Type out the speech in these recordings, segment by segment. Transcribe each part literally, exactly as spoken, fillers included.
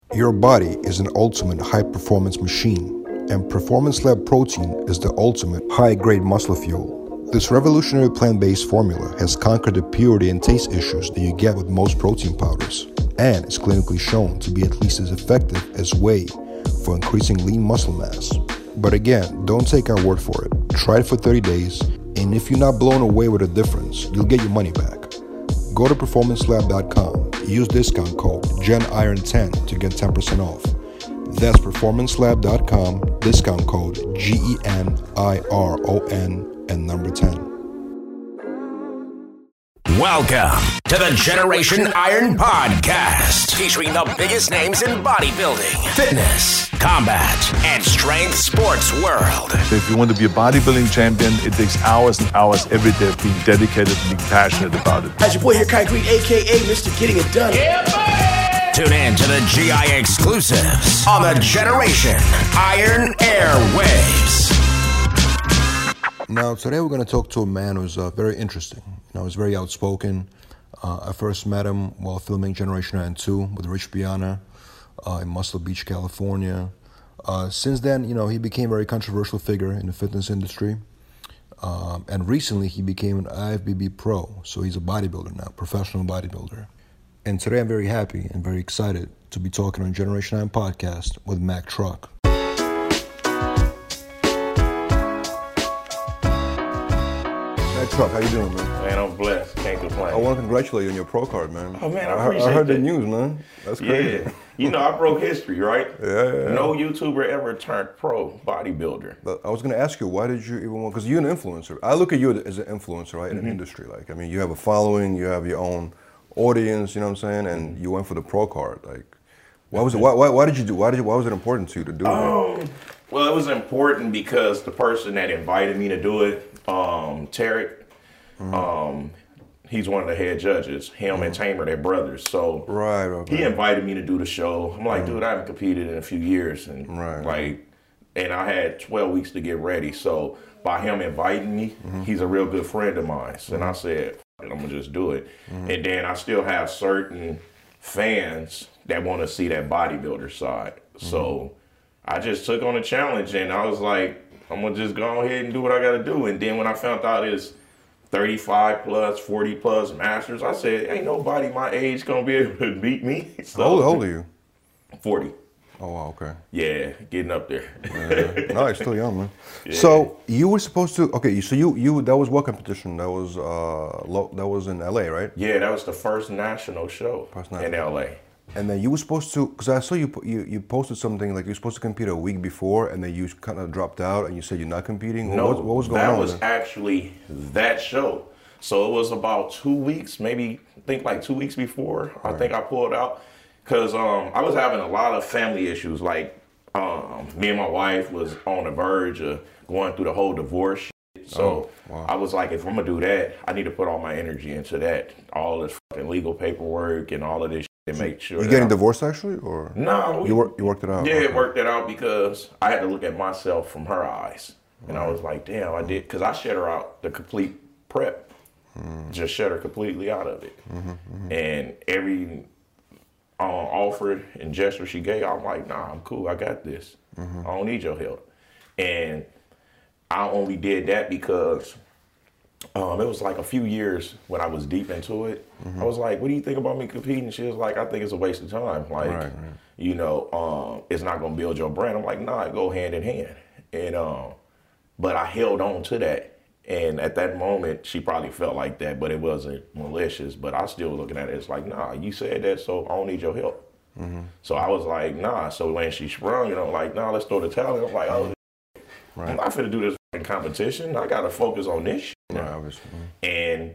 Your body is an ultimate high-performance machine, and Performance Lab Protein is the ultimate high-grade muscle fuel. This revolutionary plant-based formula has conquered the purity and taste issues that you get with most protein powders, and is clinically shown to be at least as effective as whey for increasing lean muscle mass. But again, don't take our word for it. Try it for thirty days, and if you're not blown away with the difference, you'll get your money back. Go to performance lab dot com. Use discount code Gen Iron ten to get ten percent off. That's performance lab dot com, discount code G E N I R O N and number ten. Welcome to the Generation Iron Podcast, featuring the biggest names in bodybuilding, fitness, combat, and strength sports world. If you want to be a bodybuilding champion, it takes hours and hours every day of being dedicated and being passionate about it. That's your boy here, Concrete, a k a. Mister Getting It Done. Yeah, buddy! Tune in to the G I exclusives on the Generation Iron Airwaves. Now, today we're going to talk to a man who's uh, very interesting. You know, he's very outspoken. Uh, I first met him while filming Generation Iron two with Rich Piana uh, in Muscle Beach, California. Uh, since then, you know, he became a very controversial figure in the fitness industry. Um, and recently, he became an I F B B pro. So he's a bodybuilder now, professional bodybuilder. And today I'm very happy and very excited to be talking on Generation Iron Podcast with Mac Truck. Truck, how you doing, man? Man, I'm blessed. Can't complain. I want to congratulate you on your pro card, man. Oh, man, I, I appreciate I heard that. the news, man. That's crazy. Yeah. You know, I broke history, right? Yeah, yeah, yeah. No YouTuber ever turned pro bodybuilder. But I was going to ask you, why did you even want, because you're an influencer. I look at you as an influencer, right, in Mm-hmm. an industry. Like, I mean, you have a following, you have your own audience, you know what I'm saying? And you went for the pro card. Like, why was it, why, why, why did you do, why did you, why was it important to you to do Um, it? well, it was important because the person that invited me to do it, um, Tarek, mm-hmm. um, he's one of the head judges. Him mm-hmm. and Tamer, they're brothers. So right, right, right. he invited me to do the show. I'm like, mm-hmm. dude, I haven't competed in a few years. And right, like, and I had twelve weeks to get ready. So by him inviting me, mm-hmm. he's a real good friend of mine. Mm-hmm. And I said, I'm gonna just do it. Mm-hmm. And then I still have certain fans that want to see that bodybuilder side. Mm-hmm. So I just took on the challenge and I was like, I'm gonna just go ahead and do what I gotta do. And then when I found out it's thirty-five plus, forty plus masters, I said, ain't nobody my age gonna be able to beat me. So, how, old, how old are you? forty. Oh, wow, okay. Yeah, getting up there. Yeah. No, you're still young, man. Yeah. So you were supposed to, okay, so you, you that was what competition? That was uh, lo, that was in L A, right? Yeah, that was the first national show first national. in L A. And then you were supposed to, because I saw you, you you posted something like you were supposed to compete a week before, and then you kind of dropped out, and you said you're not competing. No, what, what was going that on? was then? actually that show. So it was about two weeks, maybe I think like two weeks before. Right. I think I pulled out because um, I was having a lot of family issues. Like um, me and my wife was on the verge of going through the whole divorce shit. So oh, wow. I was like, if I'm gonna do that, I need to put all my energy into that, all this fucking legal paperwork and all of this. And make sure you getting I'm, divorced actually, or no? We, you work, you worked it out. Yeah, okay. it worked it out because I had to look at myself from her eyes, and right. I was like, damn, I did, because I shut her out the complete prep, mm. just shut her completely out of it, mm-hmm, mm-hmm. and every um, offer and gesture she gave, I'm like, nah, I'm cool, I got this, mm-hmm. I don't need your help, and I only did that because. Um, it was like a few years when I was deep into it. Mm-hmm. I was like, what do you think about me competing? She was like, I think it's a waste of time. Like, right, right. you know, um, it's not going to build your brand. I'm like, nah, it go hand in hand. And, um, but I held on to that. And at that moment, she probably felt like that, but it wasn't malicious. But I still was looking at it. It's like, nah, you said that, so I don't need your help. Mm-hmm. So I was like, nah. So when she sprung, you know, like, nah, let's throw the towel in. I'm like, oh, right. I'm not finna do this in competition. I got to focus on this shit. Right, obviously. And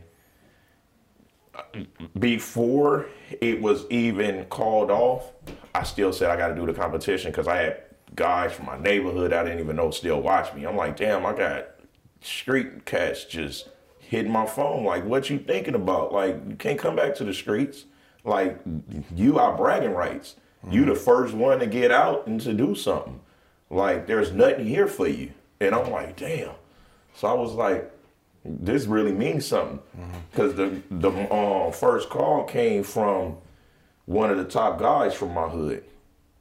before it was even called off, I still said I got to do the competition because I had guys from my neighborhood I didn't even know still watch me. I'm like, damn, I got street cats just hitting my phone. Like, what you thinking about? Like, you can't come back to the streets. Like, you are bragging rights. Mm-hmm. You the first one to get out and to do something. Like, there's nothing here for you. And I'm like, damn. So I was like, this really means something, because mm-hmm. the the uh, first call came from one of the top guys from my hood,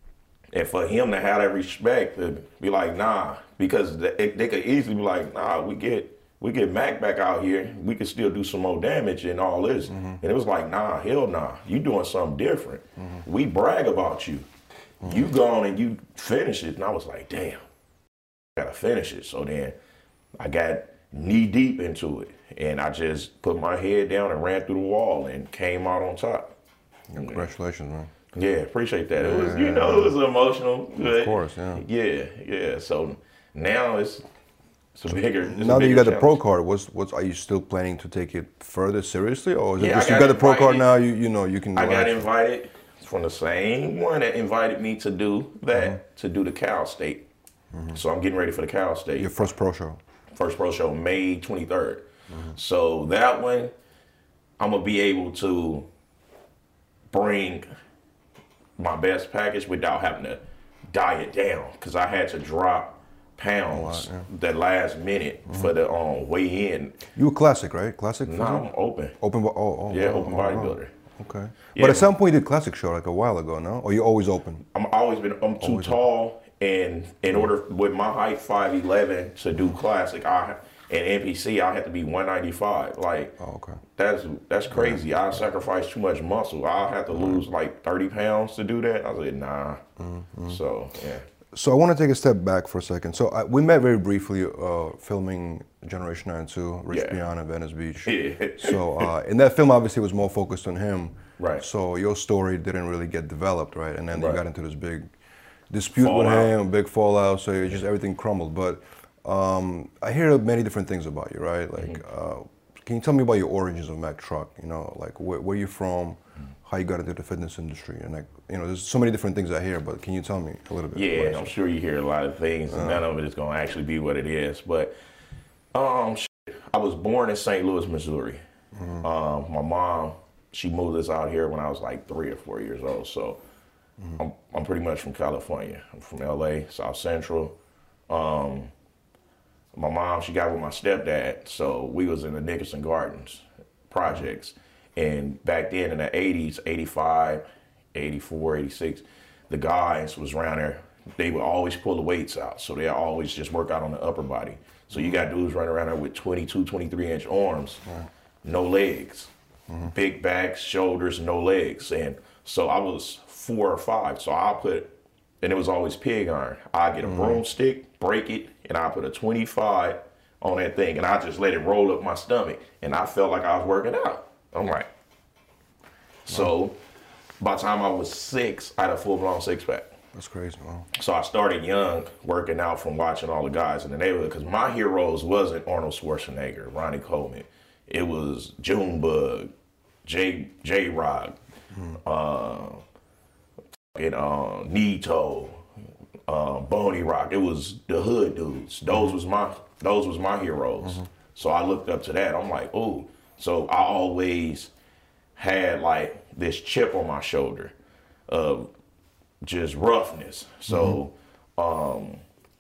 And for him to have that respect to be like, nah, because they, they could easily be like, nah, we get we get Mac back out here, we could still do some more damage and all this. Mm-hmm. And it was like, nah, hell nah, you doing something different. Mm-hmm. We brag about you. Mm-hmm. You gone and you finish it. And I was like, damn, I gotta finish it. So then I got knee deep into it. And I just put my head down and ran through the wall and came out on top. Congratulations, man. Yeah, appreciate that. It was, you know, it was emotional. Good. Of course, yeah. Yeah, yeah. So now it's it's a bigger. It's now a that you bigger got the pro challenge. card, what's what's are you still planning to take it further seriously, or is it Yeah, just I you got got the pro card invited. now? You you know you can. I got relax. invited from the same one that invited me to do that Mm-hmm. to do the Cal State. Mm-hmm. So I'm getting ready for the Cal State. Your first pro show. First pro show, May twenty-third. Mm-hmm. So that one, I'm gonna be able to bring my best package without having to diet down, because I had to drop pounds Oh, wow, that last minute mm-hmm. for the um, weigh in. You were classic, right? Classic. No, I'm open. Open. bo- Oh, oh Yeah, oh, open oh, oh. bodybuilder. Okay. Yeah. But at some point you did classic show like a while ago, no? Or you always open? I'm always been. I'm too Always tall, and in order with my height, five eleven, to do classic, I and N P C, I had to be one ninety-five. Like, Oh, okay. that's that's crazy. I sacrifice too much muscle. I'll have to lose like thirty pounds to do that. I said, nah. Mm-hmm. So yeah. So I want to take a step back for a second. So I, we met very briefly uh, filming Generation nine two, Rich Yeah. Piana, Venice Beach. Yeah. So uh, in that film, obviously, was more focused on him. Right. So your story didn't really get developed, right? And then you Right. got into this big dispute with Fallout. him, big fallout. So it just everything crumbled. But um, I hear many different things about you, right? Like, Mm-hmm. uh, can you tell me about your origins of Mack Truck? You know, like where, where you from, Mm-hmm. how you got into the fitness industry, and like, you know, there's so many different things I hear. But can you tell me a little bit? Yeah, about I'm sure you hear a lot of things, and none of it is gonna actually be what it is. But um, shit, I was born in Saint Louis, Missouri. Mm-hmm. Um, my mom, she moved us out here when I was like three or four years old. So Mm-hmm. I'm I'm pretty much from California. I'm from L A, South Central. Um, my mom, she got with my stepdad, so we was in the Nickerson Gardens projects. And back then in the eighties, eighty-five, eighty-four, eighty-six, the guys was around there, they would always pull the weights out. So they always just work out on the upper body. So you got dudes running around there with twenty-two, twenty-three inch arms, no legs, big backs, shoulders, no legs. And so I was four or five. So I put, and it was always pig iron. I get a broomstick, break it, and I put a twenty-five on that thing, and I just let it roll up my stomach. And I felt like I was working out. I'm like, so by the time I was six, I had a full-blown six-pack. That's crazy. Wow. So I started young, working out from watching all the guys in the neighborhood, because my heroes wasn't Arnold Schwarzenegger, Ronnie Coleman. It was Junebug, J J Rock, mm. uh, and, uh, Nito, uh, Boney Rock. It was the hood dudes. Those was my those was my heroes. Mm-hmm. So I looked up to that. I'm like, ooh. So I always had like this chip on my shoulder of just roughness. So mm-hmm. um,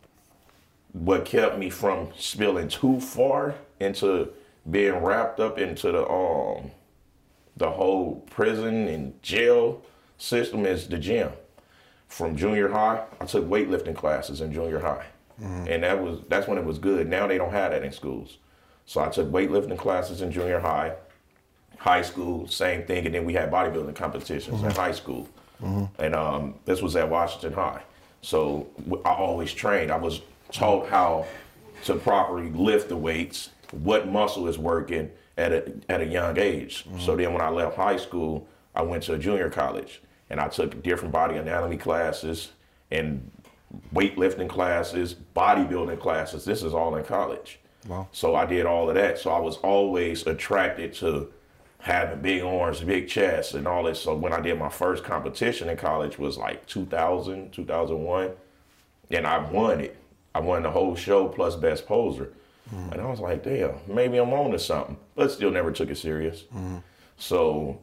what kept me from spilling too far into being wrapped up into the um the whole prison and jail system is the gym. From junior high, I took weightlifting classes in junior high. Mm-hmm. And that was that's when it was good. Now they don't have that in schools. So I took weightlifting classes in junior high, high school, same thing, and then we had bodybuilding competitions mm-hmm. in high school. Mm-hmm. And um, this was at Washington High. So I always trained. I was taught how to properly lift the weights, what muscle is working at a at a young age. Mm-hmm. So then when I left high school, I went to a junior college and I took different body anatomy classes and weightlifting classes, bodybuilding classes. This is all in college. Wow. So I did all of that. So I was always attracted to having big arms, big chests and all this. So when I did my first competition in college was like two thousand, two thousand one, and I won it. I won the whole show plus best poser. Mm-hmm. And I was like, damn, maybe I'm on to something, but still never took it serious. Mm-hmm. So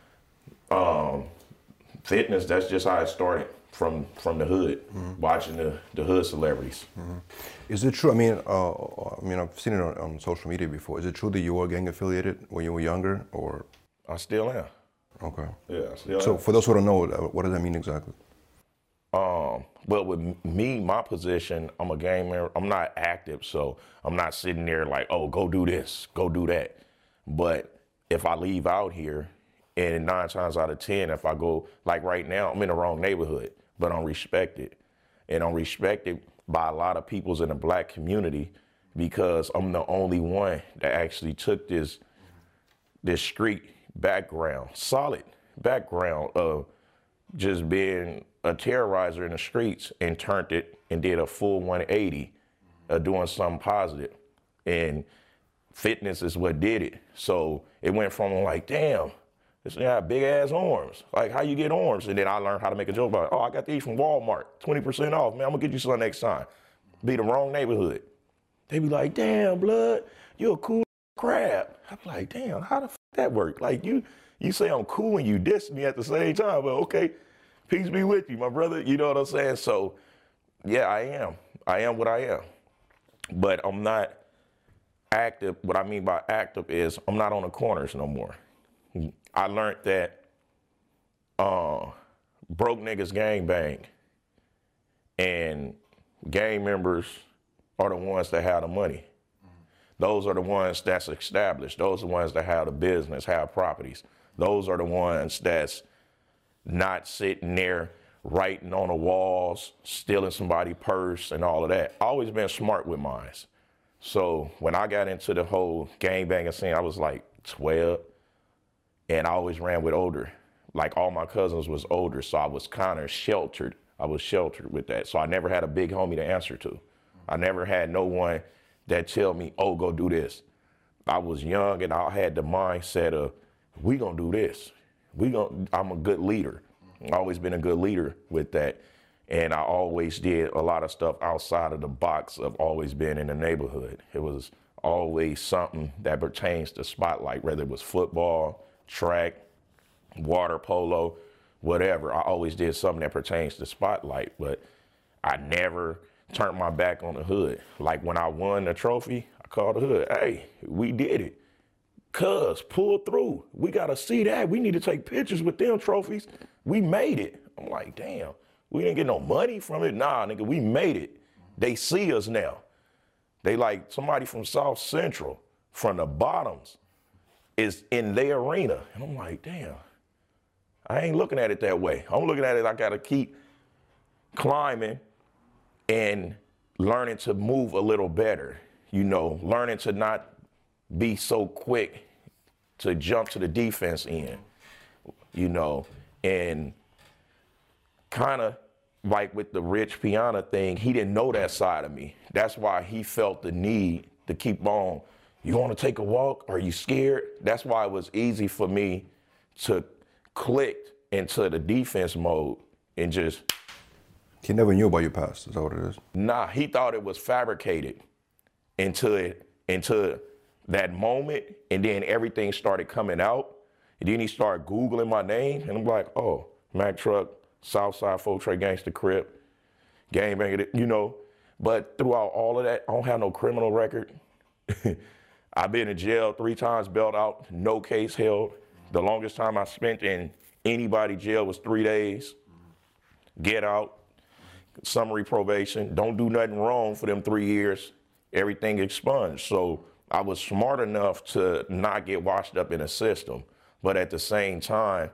um, fitness, that's just how it started. From from the hood, mm-hmm. watching the, the hood celebrities. Mm-hmm. Is it true? I mean, uh, I mean, I've seen it on, on social media before. Is it true that you were gang affiliated when you were younger, or? I still am. Okay. Yeah, I still so am. for those who don't know, what does that mean exactly? Um, but with me, my position, I'm a gamer. I'm not active, so I'm not sitting there like, oh, go do this, go do that. But if I leave out here, and nine times out of ten, if I go, like right now, I'm in the wrong neighborhood, but I'm respected. And I'm respected by a lot of peoples in the black community because I'm the only one that actually took this, this street background, solid background of just being a terrorizer in the streets and turned it and did a full one eighty of doing something positive. And fitness is what did it. So it went from like, damn, this guy got big ass arms. Like, how you get arms? And then I learned how to make a joke about it. Oh, I got these from Walmart, twenty percent off. Man, I'm gonna get you some next time. Be the wrong neighborhood. They be like, damn, blood, you a cool crab. I'm like, damn, how the f that work? Like, you you say I'm cool and you diss me at the same time. Well, okay, peace be with you, my brother. You know what I'm saying? So, yeah, I am. I am what I am. But I'm not active. What I mean by active is I'm not on the corners no more. I learned that uh, broke niggas gang bang, and gang members are the ones that have the money. Those are the ones that's established. Those are the ones that have the business, have properties. Those are the ones that's not sitting there writing on the walls, stealing somebody's purse and all of that. I always been smart with mine. So when I got into the whole gangbanging scene, I was like twelve, and I always ran with older. Like all my cousins was older, so I was kind of sheltered. I was sheltered with that. So I never had a big homie to answer to. I never had no one that tell me, oh, go do this. I was young and I had the mindset of, we gonna do this. We gonna, I'm a good leader. I've always been a good leader with that. And I always did a lot of stuff outside of the box of always being in the neighborhood. It was always something that pertains to Spotlight, whether it was football, track, water polo, whatever. I always did something that pertains to Spotlight, but I never turned my back on the hood. Like when I won the trophy, I called the hood, hey, we did it. Cuz, pull through. We got to see that. We need to take pictures with them trophies. We made it. I'm like, damn, we didn't get no money from it. Nah, nigga, we made it. They see us now. They like somebody from South Central, from the bottoms, is in their arena. And I'm like, damn, I ain't looking at it that way. I'm looking at it, I got to keep climbing and learning to move a little better, you know, learning to not be so quick to jump to the defense end, you know, and kind of like with the Rich Piana thing, he didn't know that side of me. That's why he felt the need to keep on. You want to take a walk? Are you scared? That's why it was easy for me to click into the defense mode and just. He never knew about your past, is that what it is? Nah, he thought it was fabricated until it, until that moment, and then everything started coming out. And then he started Googling my name, and I'm like, oh, Mack Truck, Southside Folk Trey Gangsta Crip, Gangbanger, you know. But throughout all of that, I don't have no criminal record. I've been in jail three times, bailed out, no case held. The longest time I spent in anybody jail was three days. Get out. Summary probation, don't do nothing wrong for them three years, everything expunged. So I was smart enough to not get washed up in a system, but at the same time,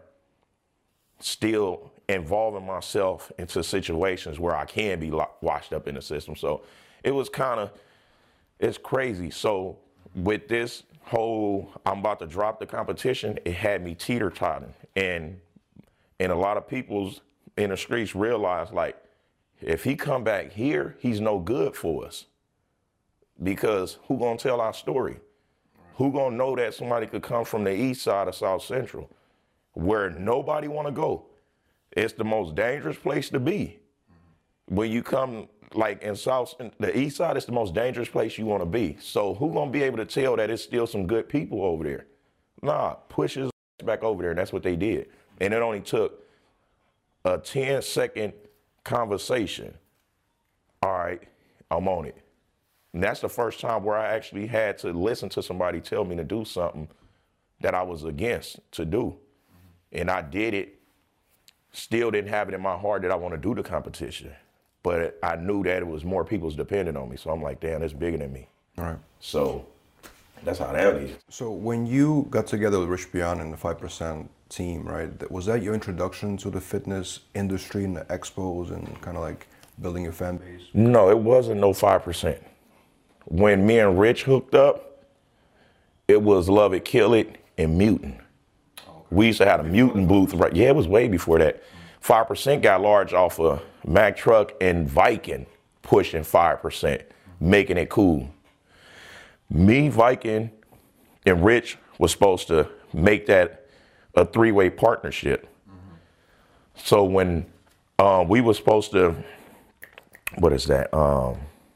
still involving myself into situations where I can be washed up in the system. So it was kind of, it's crazy. So with this whole, I'm about to drop the competition, it had me teeter-totting. And, and a lot of people's in the streets realized, like, if he come back here, he's no good for us. Because who gonna tell our story? Who gonna know that somebody could come from the east side of South Central, where nobody wanna go? It's the most dangerous place to be. When you come, like in South, the east side is the most dangerous place you wanna be. So who gonna be able to tell that it's still some good people over there? Nah, push his back over there, and that's what they did. And it only took a ten second conversation. All right, I'm on it. And that's the first time where I actually had to listen to somebody tell me to do something that I was against to do. And I did it, still didn't have it in my heart that I want to do the competition. but I knew that it was more people's depending on me. So I'm like, damn, it's bigger than me. All right. So that's how that is. So when you got together with Rich Piana and the five percent team, right, that- was that your introduction to the fitness industry and the expos and kind of like building your fan base? No, it wasn't no five percent. When me and Rich hooked up, it was Love It, Kill It, and Mutant. Oh, okay. We used to have a Mutant booth, right? Yeah, it was way before that. five percent got large off of Mack Truck and Viking pushing five percent, making it cool. Me, Viking, and Rich was supposed to make that a three-way partnership. Mm-hmm. So when uh, we were supposed to, what is that? Um,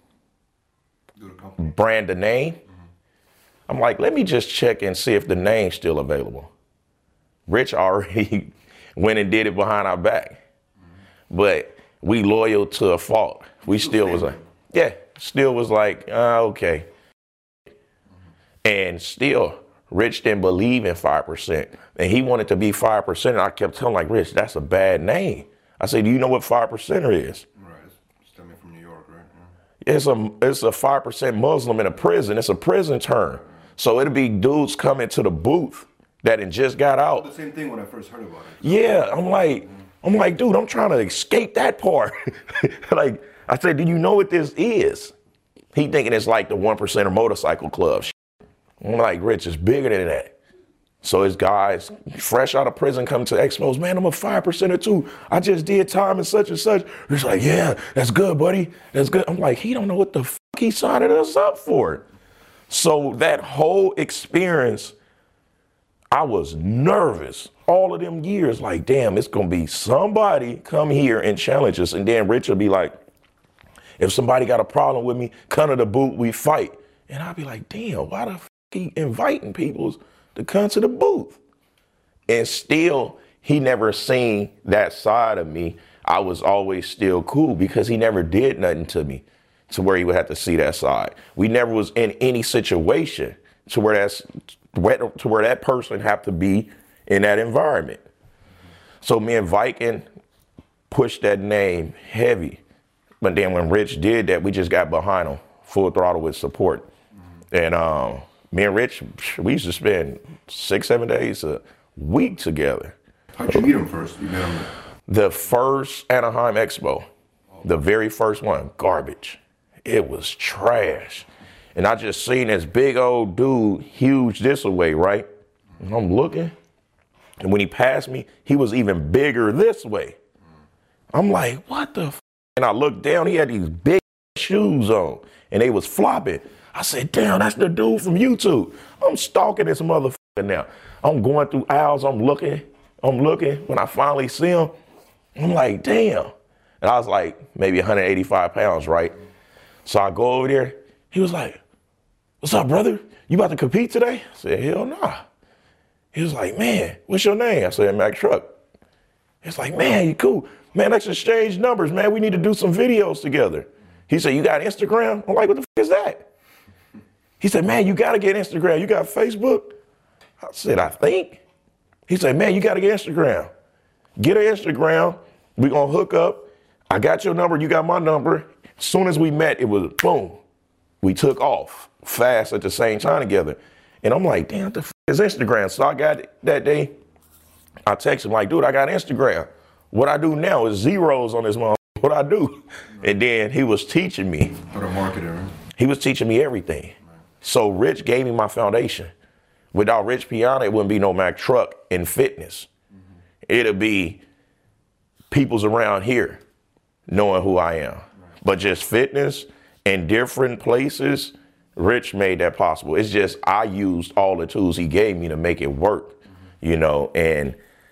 brand the name. Mm-hmm. I'm like, let me just check and see if the name's still available. Rich already went and did it behind our back. Mm-hmm. But we loyal to a fault. We still was like, yeah, still was like, uh, okay. Mm-hmm. And still, Rich didn't believe in five percent. And he wanted to be five percent. And I kept telling him, like, Rich, that's a bad name. I said, do you know what five percenter is? Stemming from New York, right? Yeah. It's a it's a five percent Muslim in a prison. It's a prison term. So it'll be dudes coming to the booth that had just got out. The same thing when I first heard about it. Yeah, I'm like, I'm like, dude, I'm trying to escape that part. Like, I said, do you know what this is? He thinking it's like the one percenter motorcycle club. I'm like, Rich, it's bigger than that. So his guys, fresh out of prison, come to expos, man, I'm a five percenter too. I just did time and such and such. He's like, yeah, that's good, buddy. That's good. I'm like, he don't know what the fuck he signed us up for. So that whole experience, I was nervous all of them years. Like, damn, it's going to be somebody come here and challenge us. And then Rich will be like, if somebody got a problem with me, come to the booth, we fight. And I'll be like, damn, why the fuck he inviting people to come to the booth? And still, he never seen that side of me. I was always still cool because he never did nothing to me to where he would have to see that side. We never was in any situation to where that's to where that person have to be in that environment. So me and Viking pushed that name heavy. But then when Rich did that, we just got behind him full throttle with support. And um, me and Rich, we used to spend six, seven days a week together. How'd you meet him first? You met him? The first Anaheim Expo, the very first one, garbage. It was trash. And I just seen this big old dude, huge this way, right? And I'm looking. And when he passed me, he was even bigger this way. I'm like, what the f-? And I looked down, he had these big shoes on and they was flopping. I said, damn, that's the dude from YouTube. I'm stalking this motherfucker now. I'm going through aisles, I'm looking, I'm looking. When I finally see him, I'm like, damn. And I was like, maybe one hundred eighty-five pounds, right? So I go over there. He was like, what's up, brother? You about to compete today? I said, hell nah. He was like, man, what's your name? I said, Mack Truck. He's like, man, you cool. Man, let's exchange numbers, man. We need to do some videos together. He said, you got Instagram? I'm like, what the f is that? He said, man, you got to get Instagram. You got Facebook? I said, I think. He said, man, you got to get Instagram. Get an Instagram. We're going to hook up. I got your number. You got my number. As soon as we met, it was boom. We took off fast at the same time together. And I'm like, damn, what the f is Instagram? So I got it that day. I text him like, dude, I got Instagram. What I do now is zeros on this motherfucker. What I do. And then he was teaching me. How to market it, right? He was teaching me everything. So Rich gave me my foundation. Without Rich Piana, it wouldn't be no Mack Truck in fitness. Mm-hmm. It'll be people's around here knowing who I am. Right. But just fitness in different places, Rich made that possible. It's just I used all the tools he gave me to make it work, mm-hmm. you know, and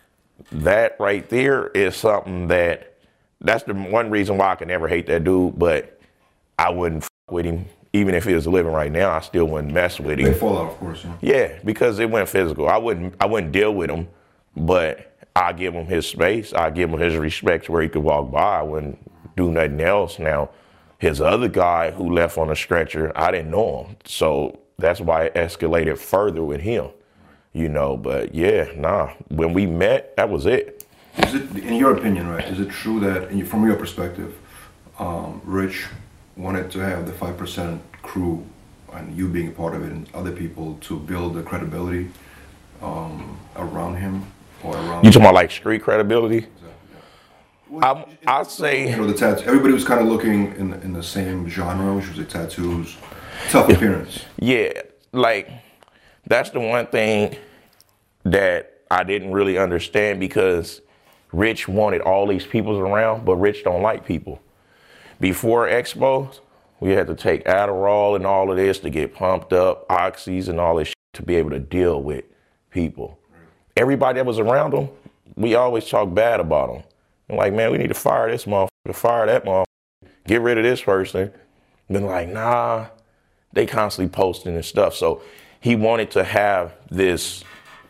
that right there is something that, that's the one reason why I can never hate that dude, but I wouldn't f with him. Even if he was living right now, I still wouldn't mess with him. Big fallout, of course. Yeah. yeah, because it went physical. I wouldn't, I wouldn't deal with him, but I give him his space. I give him his respect to where he could walk by. I wouldn't do nothing else. Now, his other guy who left on a stretcher, I didn't know him, so that's why it escalated further with him. You know, but yeah, nah. When we met, that was it. Is it, in your opinion, right? Is it true that, in, from your perspective, um, Rich wanted to have the five percent crew and you being a part of it and other people to build the credibility um, around him or around... You talking about like street credibility? Exactly, yeah. Well, I, I'd say... You know, the tats, everybody was kind of looking in, in the same genre, which was the tattoos, tough appearance. Yeah, like, that's the one thing that I didn't really understand because Rich wanted all these people around, but Rich don't like people. Before Expos, we had to take Adderall and all of this to get pumped up, oxys and all this shit to be able to deal with people. Right. Everybody that was around him, we always talk bad about him. I'm like, man, we need to fire this motherfucker, fire that motherfucker, get rid of this person. Been like, nah, they constantly posting and stuff. So he wanted to have this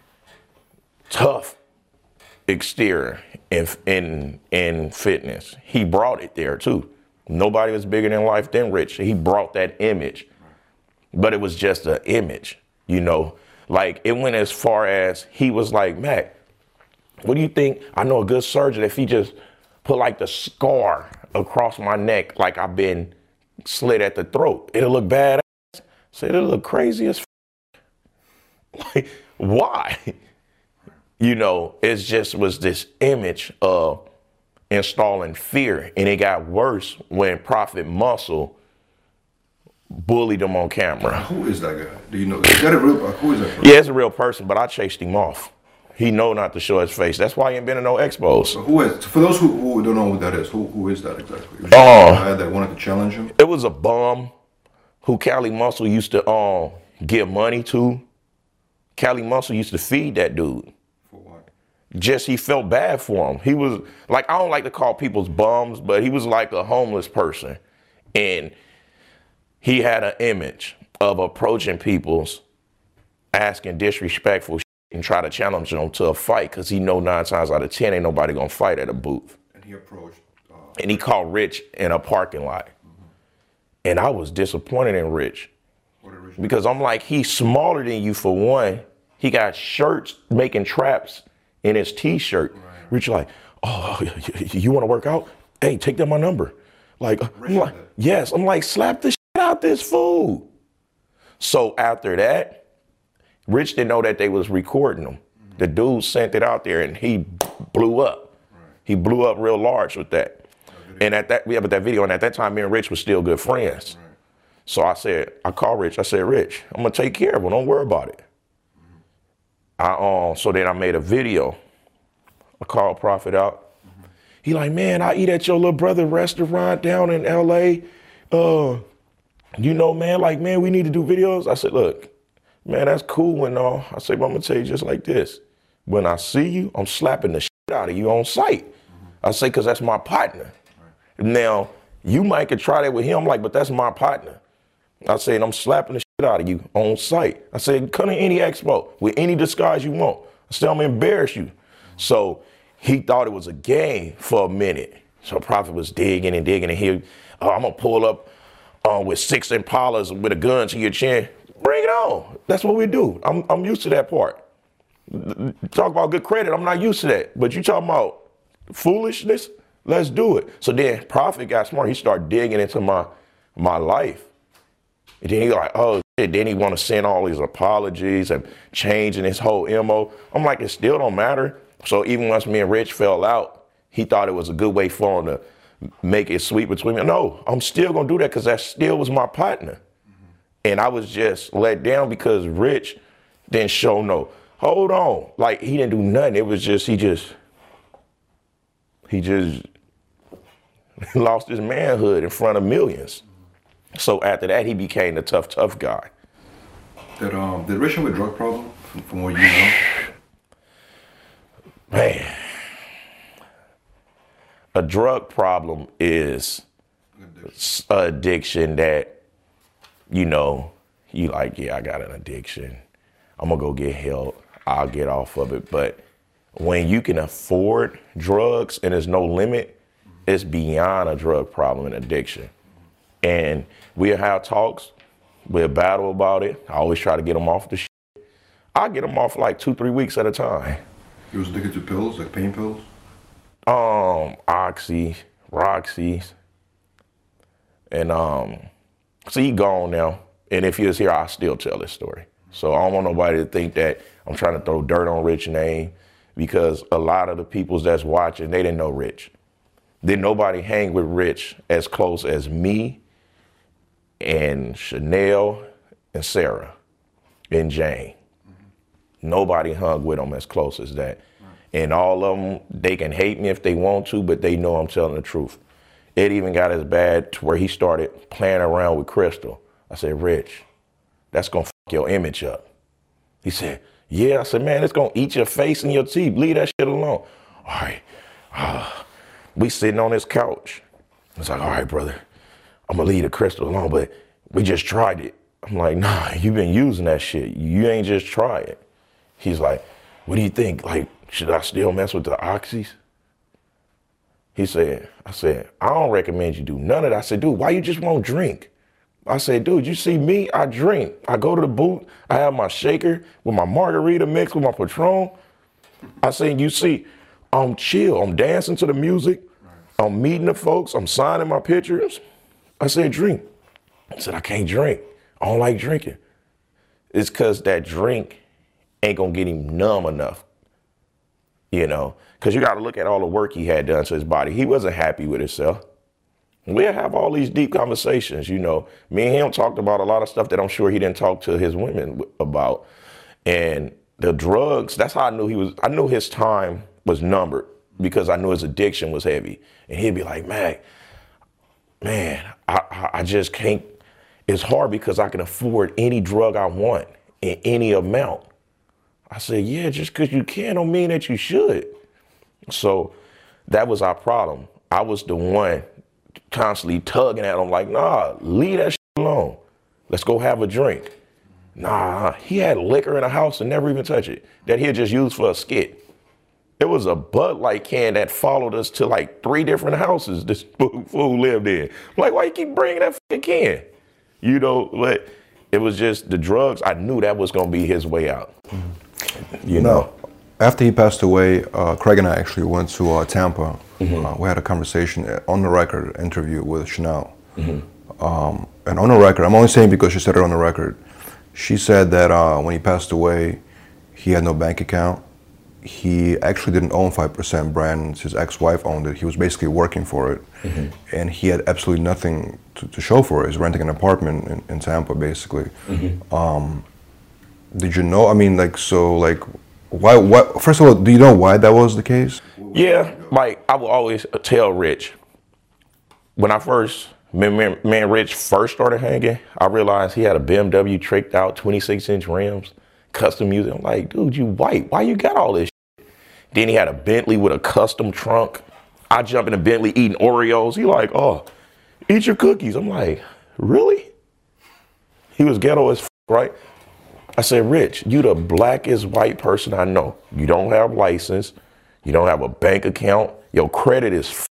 tough exterior in, in, in fitness. He brought it there too. Nobody was bigger than life than Rich. He brought that image, but it was just an image, you know, like it went as far as he was like, Mac, what do you think? I know a good surgeon if he just put like the scar across my neck, like I've been slit at the throat, it'll look bad. I said, it'll look crazy as f-. Like, why? You know, it just was this image of installing fear, and it got worse when Prophet Muscle bullied him on camera. Who is that guy? Do you know? Is that a real? Who is that person? Yeah, it's a real person, but I chased him off. He know not to show his face. That's why he ain't been in no expos. So who is? For those who, who don't know who that is, who who is that exactly? Was uh, a guy that wanted to challenge him? It was a bum who Cali Muscle used to um give money to. Cali Muscle used to feed that dude. Just he felt bad for him. He was like, I don't like to call people's bums, but he was like a homeless person. And he had an image of approaching people's, asking disrespectful shit and try to challenge them to a fight because he know nine times out of ten ain't nobody gonna fight at a booth. And he approached. Uh, and he called Rich in a parking lot. Mm-hmm. And I was disappointed in Rich. What did Rich because I'm like, he's smaller than you for one. He got shirts making traps in his t-shirt. Right. Rich like, oh, you want to work out? Hey, take down my number. Like, I'm like, yes. I'm like, slap the shit out this fool. So after that, Rich didn't know that they was recording him. Mm-hmm. The dude sent it out there and he blew up. Right. He blew up real large with that. And at that, we have that video, and at that time, me and Rich were still good friends. Right. So I said, I called Rich. I said, Rich, I'm gonna take care of him. Don't worry about it. I, um, so then I made a video. I called Prophet out. Mm-hmm. He like, man, I eat at your little brother restaurant down in L A. Uh, you know, man, like, man, we need to do videos. I said, look, man, that's cool and all. I said, but I'm gonna tell you just like this. When I see you, I'm slapping the shit out of you on sight. Mm-hmm. I say, cause that's my partner. Right. Now, you might could try that with him, like, but that's my partner. I said, I'm slapping the shit out of you on sight. I said, come to any expo with any disguise you want. I said, I'm gonna embarrass you. So he thought it was a game for a minute. So Prophet was digging and digging and he, oh, I'm gonna pull up uh, with six Impalas with a gun to your chin. Bring it on. That's what we do. I'm, I'm used to that part. Talk about good credit, I'm not used to that. But you talking about foolishness? Let's do it. So then Prophet got smart. He started digging into my, my life. And then he like, oh, shit. Then he want to send all these apologies and changing his whole M O. I'm like, it still don't matter. So even once me and Rich fell out, he thought it was a good way for him to make it sweet between me. No, I'm still going to do that because that still was my partner. Mm-hmm. And I was just let down because Rich didn't show no, hold on. Like, he didn't do nothing. It was just, he just, he just lost his manhood in front of millions. So after that, he became the tough, tough guy. Did, um, did Rich have a drug problem from, from what you know? Man, a drug problem is addiction. An addiction that, you know, you like, yeah, I got an addiction. I'm gonna go get help. I'll get off of it. But when you can afford drugs and there's no limit, it's beyond a drug problem and addiction. And we'll have talks, we'll battle about it. I always try to get them off the shit. I get them off like two, three weeks at a time. You was addicted to pills, like pain pills? Um, Oxy, Roxy, And um, so he gone now. And if he was here, I'll still tell this story. So I don't want nobody to think that I'm trying to throw dirt on Rich's name, because a lot of the people that's watching, they didn't know Rich. Didn't nobody hang with Rich as close as me and Chanel and Sarah and Jane. Mm-hmm. Nobody hung with him as close as that. Right. And all of them, they can hate me if they want to, but they know I'm telling the truth. It even got as bad to where he started playing around with Crystal. I said, Rich, that's gonna fuck your image up. He said, yeah. I said, man, it's gonna eat your face and your teeth. Leave that shit alone. All right. Uh, we sitting on this couch. It's like, all right, brother, I'm gonna leave the Crystal alone, but we just tried it. I'm like, nah, you've been using that shit. You ain't just try it. He's like, what do you think? Like, should I still mess with the oxys? He said, I said, I don't recommend you do none of that. I said, dude, why you just won't drink? I said, dude, you see me? I drink. I go to the booth. I have my shaker with my margarita mixed with my Patron. I said, you see, I'm chill. I'm dancing to the music. I'm meeting the folks. I'm signing my pictures. I said, drink. I said, I can't drink. I don't like drinking. It's because that drink ain't going to get him numb enough, you know, because you got to look at all the work he had done to his body. He wasn't happy with himself. We'll have all these deep conversations, you know. Me and him talked about a lot of stuff that I'm sure he didn't talk to his women about. And the drugs, that's how I knew he was, I knew his time was numbered, because I knew his addiction was heavy. And he'd be like, Mac, man, I, I, I just can't, it's hard because I can afford any drug I want in any amount. I said, yeah, just because you can don't mean that you should. So that was our problem. I was the one constantly tugging at him like, nah, leave that shit alone. Let's go have a drink. Nah, he had liquor in the house and never even touch it, that he'd just use for a skit. It was a Bud Light can that followed us to like three different houses this fool lived in. I'm like, why you keep bringing that fucking can? You know, but it was just the drugs. I knew that was going to be his way out. Mm-hmm. You know? No. After he passed away, uh, Craig and I actually went to uh, Tampa. Mm-hmm. Uh, we had a conversation, on the record interview with Chanel. Mm-hmm. Um, and on the record, I'm only saying because she said it on the record, she said that uh, when he passed away, he had no bank account. He actually didn't own five percent Brands. His ex-wife owned it. He was basically working for it. Mm-hmm. And he had absolutely nothing to, to show for it. He was renting an apartment in, in Tampa, basically. Mm-hmm. Um, did you know, I mean, like, so, like, why, what, first of all, do you know why that was the case? Yeah, like, I would always tell Rich, when I first, me, me, me and Rich first started hanging, I realized he had a B M W tricked out, twenty-six inch rims, custom music. I'm like, dude, you white, why you got all this shit? Then he had a Bentley with a custom trunk. I jump in a Bentley eating Oreos. He like, oh, eat your cookies. I'm like, really? He was ghetto as f, right? I said, Rich, you the blackest white person I know. You don't have license. You don't have a bank account. Your credit is f.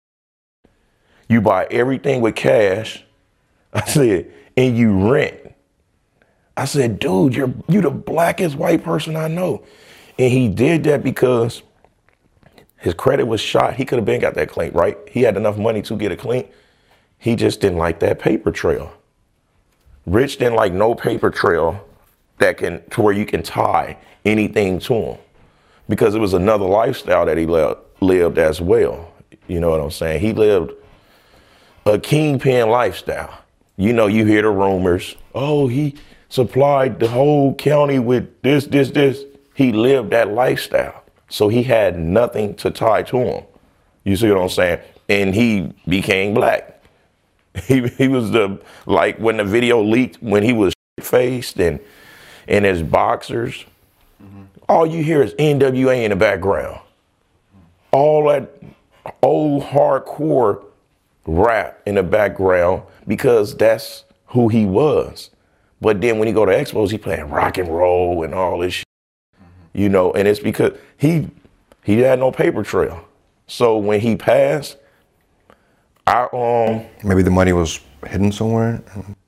You buy everything with cash. I said, and you rent. I said, dude, you're you the blackest white person I know. And he did that because his credit was shot. He could have been got that clean, right? He had enough money to get it clean. He just didn't like that paper trail. Rich didn't like no paper trail that can, to where you can tie anything to him, because it was another lifestyle that he lived, lived as well. You know what I'm saying? He lived a kingpin lifestyle. You know, you hear the rumors, oh, he supplied the whole county with this, this, this. He lived that lifestyle. So he had nothing to tie to him. You see what I'm saying? And he became black. He he was the, like when the video leaked, when he was faced and in his boxers, mm-hmm. all you hear is N W A in the background. All that old hardcore rap in the background, because that's who he was. But then when he go to expos, he playing rock and roll and all this shit, mm-hmm. you know, and it's because he he had no paper trail. So when he passed, I um maybe the money was hidden somewhere.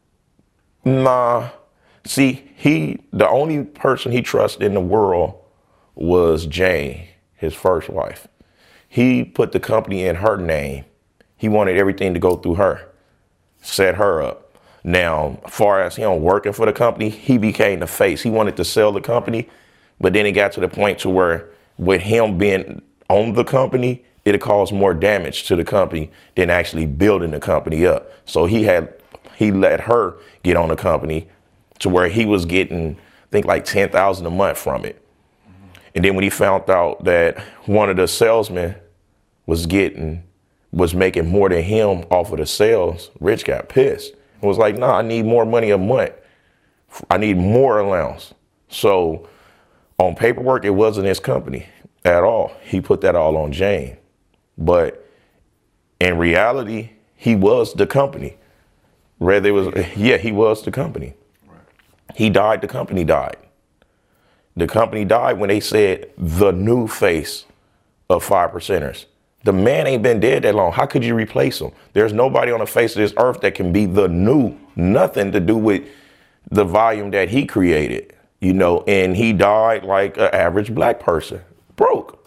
Nah, see, he the only person he trusted in the world was Jane, his first wife. He put the company in her name. He wanted everything to go through her. set her up. Now, as far as, you know, working for the company, he became the face. He wanted to sell the company, but then it got to the point to where with him being on the company, it caused more damage to the company than actually building the company up. So he had, he let her get on the company to where he was getting, I think like ten thousand dollars a month from it. And then when he found out that one of the salesmen was getting, was making more than him off of the sales, Rich got pissed. It was like, nah, I need more money a month. I need more allowance. So on paperwork, it wasn't his company at all. He put that all on Jane. But in reality, he was the company. Whether it was, yeah, he was the company. He died, the company died. The company died when they said the new face of five percenters. The man ain't been dead that long. How could you replace him? There's nobody on the face of this earth that can be the new, nothing to do with the volume that he created, you know, and he died like an average black person, broke.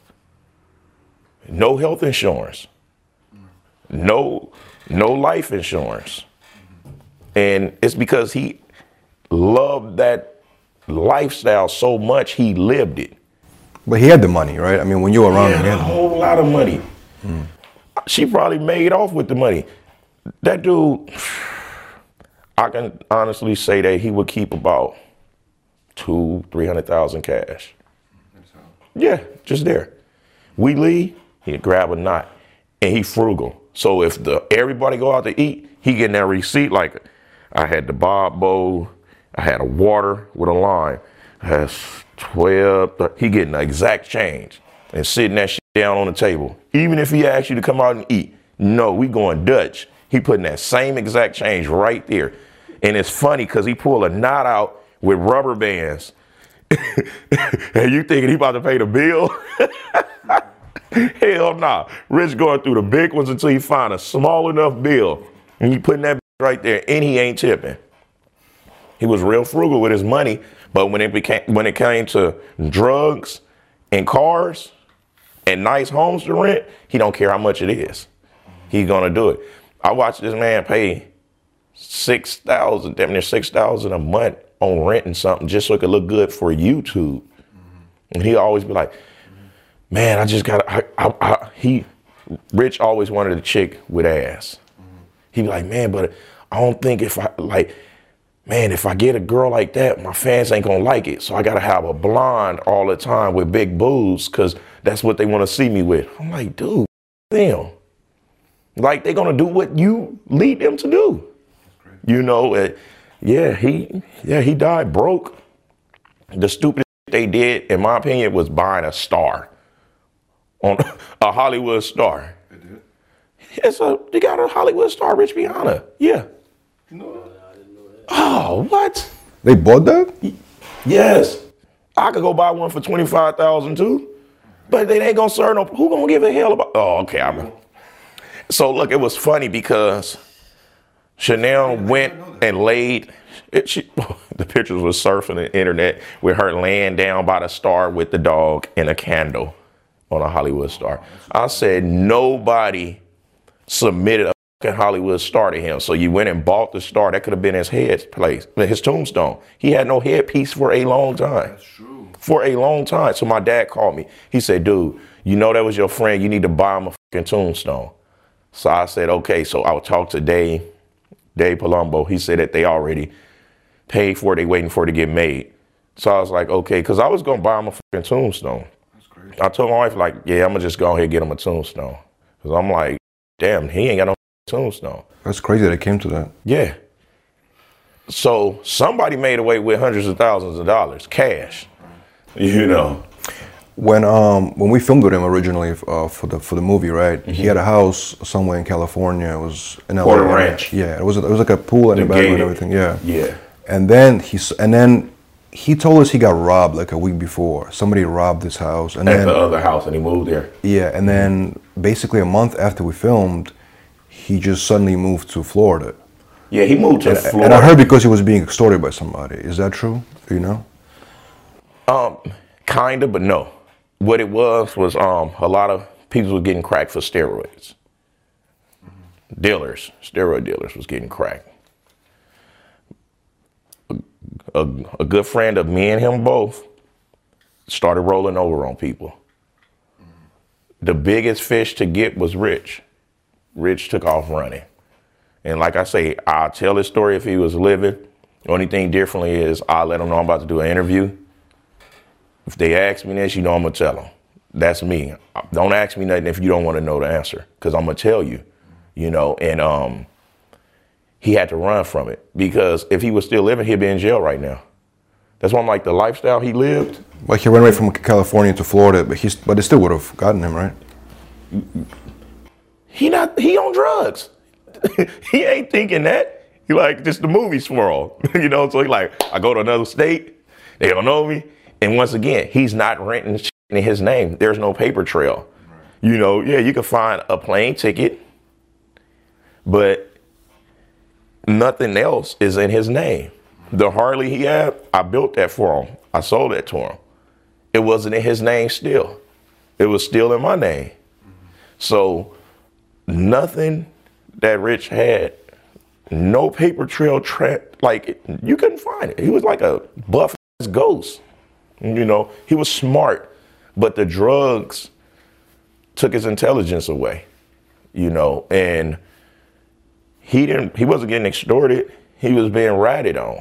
No health insurance, no, no life insurance. And it's because he loved that lifestyle so much, he lived it. But he had the money, right? I mean, when you were around him, he had a whole lot of money. Mm. She probably made off with the money. That dude, I can honestly say that he would keep about two, three hundred thousand cash. Yeah, just there. We leave, he'd grab a knot, and he frugal. So if the everybody go out to eat, he getting that receipt like, I had the Bob Bowl, I had a water with a lime, I had twelve. He getting the exact change and sitting that shit down on the table. Even if he asks you to come out and eat, no, we going Dutch. He putting that same exact change right there. And it's funny because he pulled a knot out with rubber bands. And you thinking he about to pay the bill? Hell nah. Rich going through the big ones until he find a small enough bill. And he putting that right there, and he ain't tipping. He was real frugal with his money, but when it became when it came to drugs and cars and nice homes to rent, he don't care how much it is. He's gonna do it. I watched this man pay six thousand, damn near six thousand a month on renting something just so it could look good for YouTube. And he always be like, man, I just got I, I, I, he Rich always wanted a chick with ass. He'd be like, man, but I don't think if I like, man, if I get a girl like that, my fans ain't gonna like it. So I gotta have a blonde all the time with big boobs because that's what they want to see me with. I'm like, dude, damn. Like they gonna do what you lead them to do. You know, uh, yeah, he yeah, he died broke. The stupidest they did, in my opinion, was buying a star. On a Hollywood star. They did? It's a, they got a Hollywood star, Rich Piana. Yeah. No. Oh, what? They bought that? Yes. I could go buy one for twenty-five thousand dollars too. But they ain't gonna serve no, who gonna give a hell about, oh, okay. I'm, so look, it was funny because Chanel went and laid, it, she, the pictures was surfing the internet with her laying down by the star with the dog and a candle on a Hollywood star. I said, nobody submitted a fucking Hollywood star to him. So you went and bought the star. That could have been his head place, his tombstone. He had no headpiece for a long time. That's true. For a long time. So my dad called me. He said, dude, you know that was your friend. You need to buy him a fucking tombstone. So I said, okay. So I would talk to Dave, Dave Palumbo. He said that they already paid for it. They waiting for it to get made. So I was like, okay, because I was going to buy him a fucking tombstone. That's crazy. I told my wife, like, yeah, I'm going to just go ahead and get him a tombstone. Because I'm like, damn, he ain't got no tombstone. That's crazy that it came to that. Yeah. So somebody made away with hundreds of thousands of dollars, cash. You know. When um when we filmed with him originally uh, for the for the movie, right? Mm-hmm. He had a house somewhere in California. It was in L A. Porter Ranch. Yeah, it was it was like a pool in the back and everything. Yeah. Yeah. And then he and then he told us he got robbed like a week before. Somebody robbed his house. And At then, the other house, and he moved there. Yeah, and then basically a month after we filmed, he just suddenly moved to Florida. Yeah, he moved to and, Florida. And I heard because he was being extorted by somebody. Is that true? Do you know? Um, kind of, but no. What it was was um a lot of people were getting cracked for steroids. dealers, steroid dealers was getting cracked. A, a, a good friend of me and him both started rolling over on people. The biggest fish to get was Rich. Rich took off running. And like I say, I'll tell his story if he was living. The only thing differently is I'll let him know I'm about to do an interview. If they ask me this, you know I'm going to tell them. That's me. Don't ask me nothing if you don't want to know the answer, because I'm going to tell you, you know. And um, he had to run from it, because if he was still living, he'd be in jail right now. That's why I'm like, the lifestyle he lived. Well, he ran away from California to Florida, but he's but they still would have gotten him, right? He not he on drugs. He ain't thinking that. He like, just the movie swirl, you know. So he like, I go to another state, they don't know me, and once again, he's not renting shit in his name. There's no paper trail. You know, yeah, you can find a plane ticket, but nothing else is in his name. The Harley he had, I built that for him. I sold it to him. It wasn't in his name still. It was still in my name. So nothing that Rich had, no paper trail, tra- like you couldn't find it. He was like a buff ghost. You know, he was smart, but the drugs took his intelligence away, you know, and he didn't, he wasn't getting extorted. He was being ratted on,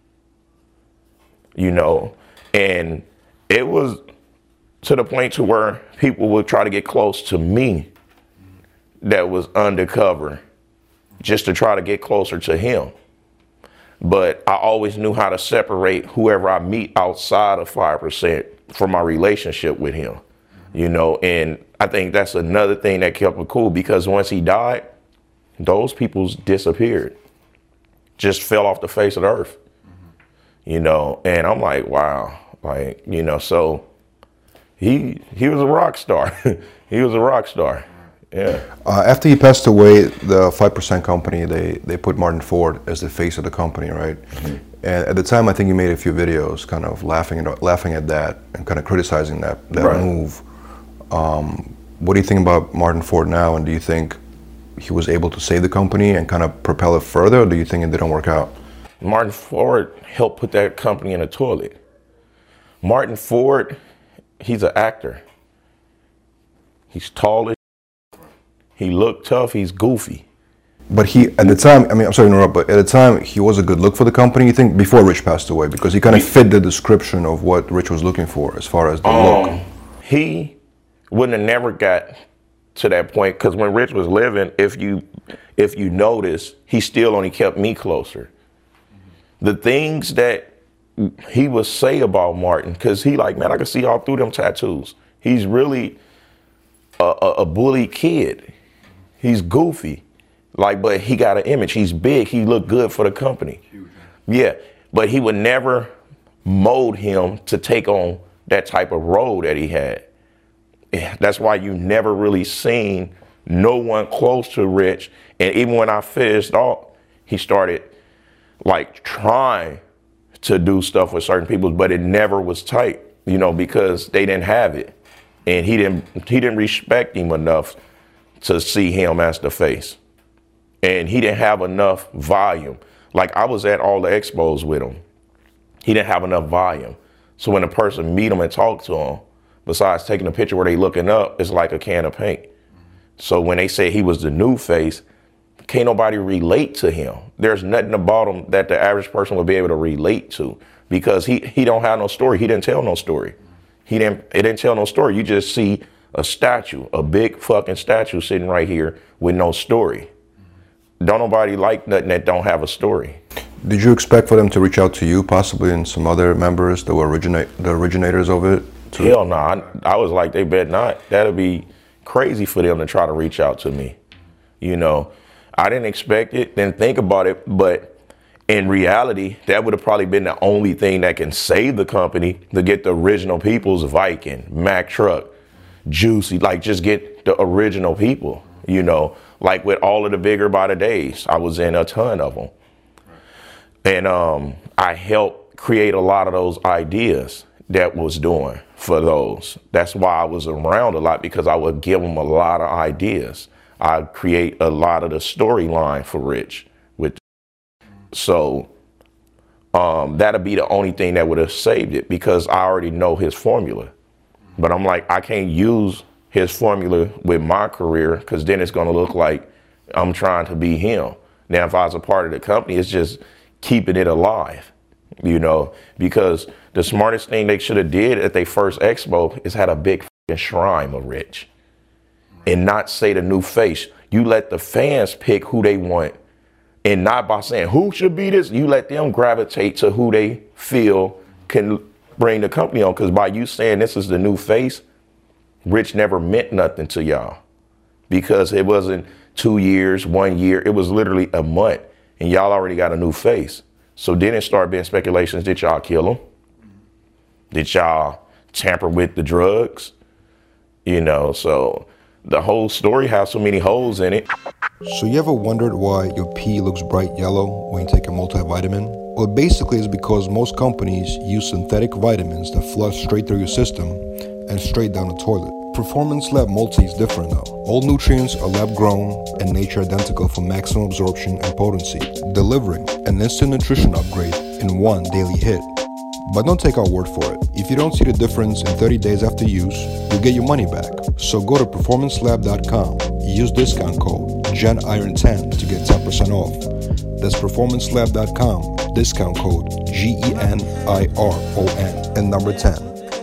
you know, and it was to the point to where people would try to get close to me that was undercover just to try to get closer to him. But I always knew how to separate whoever I meet outside of five percent from my relationship with him, you know, and I think that's another thing that kept it cool, because once he died, those people's disappeared, just fell off the face of the earth, mm-hmm. you know, and I'm like, wow, like, you know, so he he was a rock star. He was a rock star. Yeah. Uh, after he passed away, the five percent company, they, they put Martin Ford as the face of the company, right? Mm-hmm. And at the time, I think you made a few videos kind of laughing at, laughing at that and kind of criticizing that, that right. move. Um, what do you think about Martin Ford now? And do you think he was able to save the company and kind of propel it further, or do you think it didn't work out? Martin Ford helped put that company in the toilet. Martin Ford, he's an actor. He's tall as he looked tough, he's goofy. But he, at the time, I mean, I'm sorry to interrupt, but at the time, he was a good look for the company, you think, before Rich passed away? Because he kind of fit the description of what Rich was looking for as far as the um, look. He wouldn't have never got to that point, because when Rich was living, if you if you notice, he still only kept me closer. The things that he would say about Martin, because he like, man, I can see all through them tattoos. He's really a, a, a bully kid. He's goofy, like, but he got an image. He's big. He looked good for the company. Yeah, but he would never mold him to take on that type of role that he had. That's why you never really seen no one close to Rich. And even when I finished off, he started like trying to do stuff with certain people, but it never was tight, you know, because they didn't have it. And he didn't he didn't respect him enough to see him as the face. And he didn't have enough volume. Like, I was at all the expos with him. He didn't have enough volume. So when a person meet him and talk to him, besides taking a picture where they looking up, it's like a can of paint. So when they say he was the new face, can't nobody relate to him. There's nothing about him that the average person would be able to relate to, because he, he don't have no story. He didn't tell no story. He didn't, it didn't tell no story. You just see a statue, a big fucking statue sitting right here with no story. Don't nobody like nothing that don't have a story. Did you expect for them to reach out to you, possibly, and some other members that were originate the originators of it? To Hell no, nah. I, I was like, they bet not. That'd be crazy for them to try to reach out to me. You know, I didn't expect it, didn't think about it, but in reality, that would have probably been the only thing that can save the company, to get the original people's Viking, Mack Truck, Juicy, like just get the original people, you know, like with all of the Bigger by the Days. I was in a ton of them. And um, I helped create a lot of those ideas that was doing for those. That's why I was around a lot, because I would give them a lot of ideas. I create a lot of the storyline for Rich. With so um, that'll be the only thing that would have saved it, because I already know his formula. But I'm like, I can't use his formula with my career, because then it's going to look like I'm trying to be him. Now, if I was a part of the company, it's just keeping it alive, you know, because the smartest thing they should have did at their first expo is had a big fucking shrine of Rich and not say the new face. You let the fans pick who they want, and not by saying who should be this. You let them gravitate to who they feel can bring the company on, because by you saying this is the new face, Rich never meant nothing to y'all, because it wasn't two years, one year. It was literally a month, and y'all already got a new face. So then it started being speculations. Did y'all kill him? Did y'all tamper with the drugs? You know, so the whole story has so many holes in it. So you ever wondered why your pee looks bright yellow when you take a multivitamin? Well, basically it's because most companies use synthetic vitamins that flush straight through your system and straight down the toilet. Performance Lab Multi is different though. All nutrients are lab grown and nature identical for maximum absorption and potency, delivering an instant nutrition upgrade in one daily hit. But don't take our word for it. If you don't see the difference in thirty days after use, you'll get your money back. So go to performance lab dot com, use discount code Gen Iron ten to get ten percent off. That's performance lab dot com, discount code G E N I R O N, and number ten.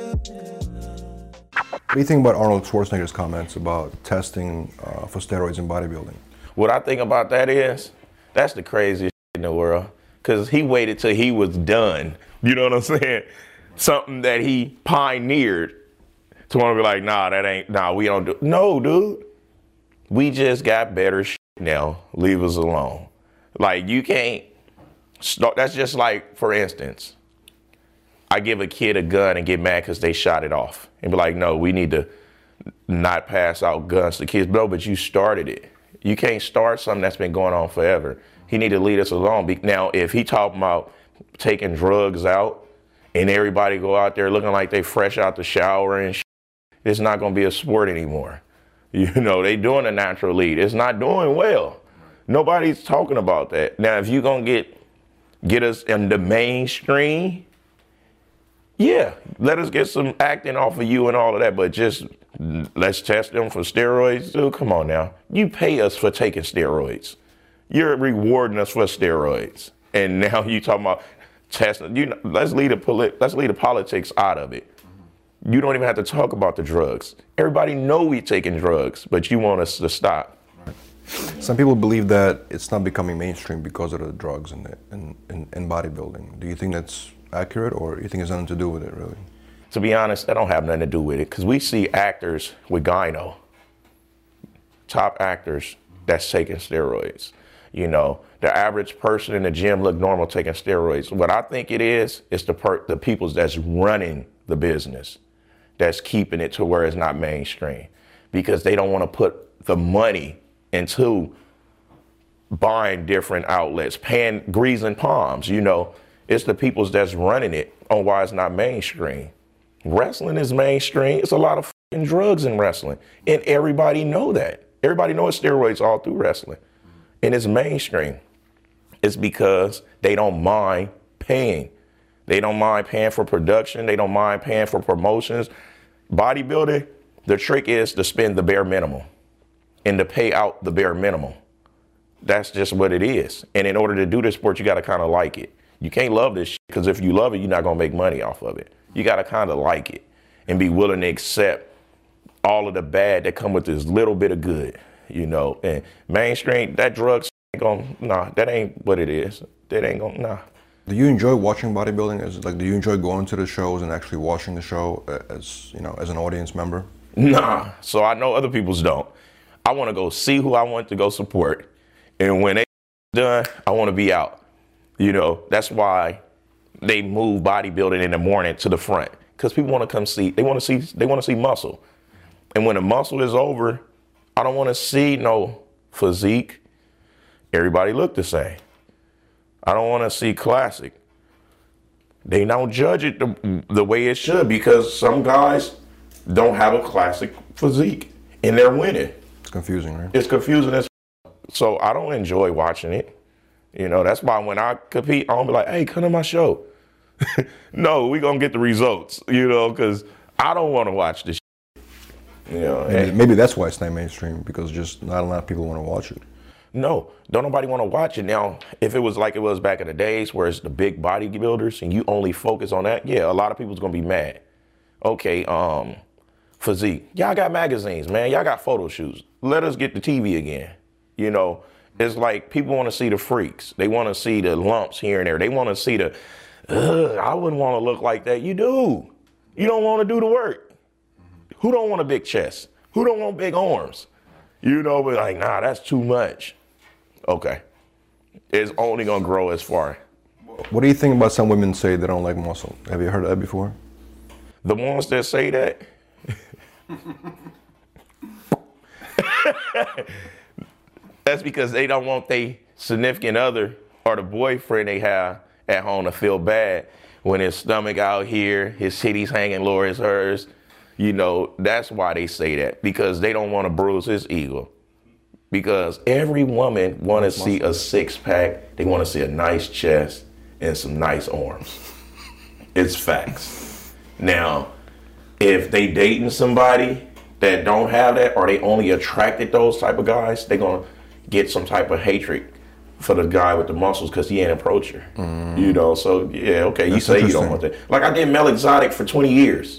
What do you think about Arnold Schwarzenegger's comments about testing uh, for steroids in bodybuilding? What I think about that is, that's the craziest shit in the world, because he waited till he was done. You know what I'm saying? Something that he pioneered to want to be like, nah, that ain't, nah, we don't do. No, dude. We just got better shit now. Leave us alone. Like, you can't start. That's just like, for instance, I give a kid a gun and get mad because they shot it off. And be like, no, we need to not pass out guns to kids. No, but you started it. You can't start something that's been going on forever. He need to leave us alone. Now, if he talking about taking drugs out and everybody go out there looking like they fresh out the shower and shit, it's not going to be a sport anymore. You know, they doing a natural lead. It's not doing well. Nobody's talking about that. Now, if you're going to get get us in the mainstream, yeah, let us get some acting off of you and all of that, but just let's test them for steroids, dude. Come on now. You pay us for taking steroids. You're rewarding us for steroids. And now you talking about testing. You know, let's leave the polit- let's leave the politics out of it. You don't even have to talk about the drugs. Everybody know we taking drugs, but you want us to stop. Some people believe that it's not becoming mainstream because of the drugs in, the, in, in, in bodybuilding. Do you think that's accurate, or you think it's nothing to do with it, really? To be honest, that don't have nothing to do with it, because we see actors with gyno, top actors that's taking steroids. You know, the average person in the gym look normal taking steroids. What I think it is, is the per- the people that's running the business that's keeping it to where it's not mainstream, because they don't want to put the money into buying different outlets, paying greasing palms. You know, it's the peoples that's running it on why it's not mainstream. Wrestling is mainstream. It's a lot of fucking drugs in wrestling, and everybody know that. Everybody knows steroids all through wrestling, and it's mainstream. It's because they don't mind paying. They don't mind paying for production. They don't mind paying for promotions. Bodybuilding, the trick is to spend the bare minimum and to pay out the bare minimum. That's just what it is. And in order to do this sport, you got to kind of like it. You can't love this shit, because if you love it, you're not going to make money off of it. You got to kind of like it and be willing to accept all of the bad that come with this little bit of good, you know. And mainstream, that drugs ain't going to, nah, that ain't what it is. That ain't going to, nah. Do you enjoy watching bodybuilding? As like, do you enjoy going to the shows and actually watching the show as, you know, as an audience member? Nah. So I know other people's don't. I want to go see who I want to go support, and when they done, I want to be out. You know, that's why they move bodybuilding in the morning to the front, because people want to come see. They want to see. They want to see muscle, and when the muscle is over, I don't want to see no physique. Everybody look the same. I don't want to see classic. They don't judge it the, the way it should, because some guys don't have a classic physique and they're winning. It's confusing, right? It's confusing as so I don't enjoy watching it. You know, that's why when I compete, I don't be like, hey, come to my show. No, we gonna get the results, you know, because I don't want to watch this shit. You know, maybe, and, maybe that's why it's not mainstream, because just not a lot of people want to watch it. No, don't nobody want to watch it. Now, if it was like it was back in the days where it's the big bodybuilders and you only focus on that, yeah, a lot of people's gonna be mad. Okay, um, physique. Y'all got magazines, man. Y'all got photo shoots. Let us get the T V again. You know, it's like people want to see the freaks. They want to see the lumps here and there. They want to see the, ugh, I wouldn't want to look like that. You do. You don't want to do the work. Who don't want a big chest? Who don't want big arms? You know, but like, nah, that's too much. Okay. It's only going to grow as far. What do you think about some women say they don't like muscle? Have you heard of that before? The ones that say that, that's because they don't want their significant other or the boyfriend they have at home to feel bad when his stomach out here, his titties hanging lower as hers. You know, that's why they say that, because they don't want to bruise his ego. Because every woman want to see a six pack, they want to see a nice chest and some nice arms. It's facts. Now, if they dating somebody that don't have that, or they only attracted those type of guys, they're gonna get some type of hatred for the guy with the muscles because he ain't approach her. Mm. You know, so yeah, okay, you say you don't want that. Like I did Mel Exotic for twenty years.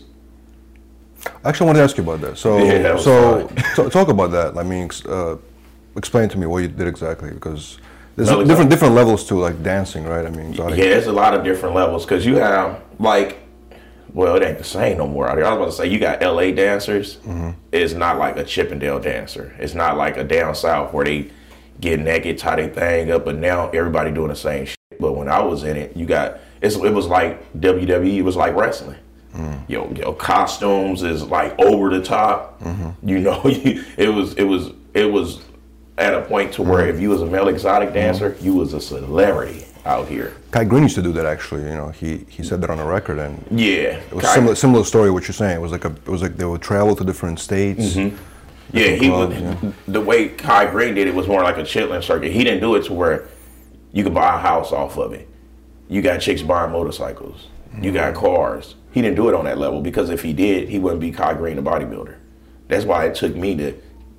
I actually want to ask you about that. So, yeah, that so t- talk about that. I mean, uh, explain to me what you did exactly, because there's Mel different Exotic. different levels to like dancing, right? I mean, exotic. Yeah, there's a lot of different levels because you have like. Well, it ain't the same no more out here. I was about to say, you got L A dancers. Mm-hmm. It's not like a Chippendale dancer. It's not like a down south where they get naked, tie their thing up, but now everybody doing the same shit. But when I was in it, you got, it's, it was like W W E, it was like wrestling. Mm-hmm. Yo, yo, costumes is like over the top. Mm-hmm. You know, it was, it was, it was at a point to where mm-hmm. if you was a male exotic dancer, mm-hmm. you was a celebrity out here. Kai Green used to do that actually. You know, he he said that on the record, and yeah, it was Kai, similar similar story what you're saying. It was like a it was like they would travel to different states. Mm-hmm. Yeah, he clubs, would. Yeah. The way Kai Green did it was more like a chitlin circuit. He didn't do it to where you could buy a house off of it. You got chicks buying motorcycles. Mm-hmm. You got cars. He didn't do it on that level, because if he did, he wouldn't be Kai Green, the bodybuilder. That's why it took me to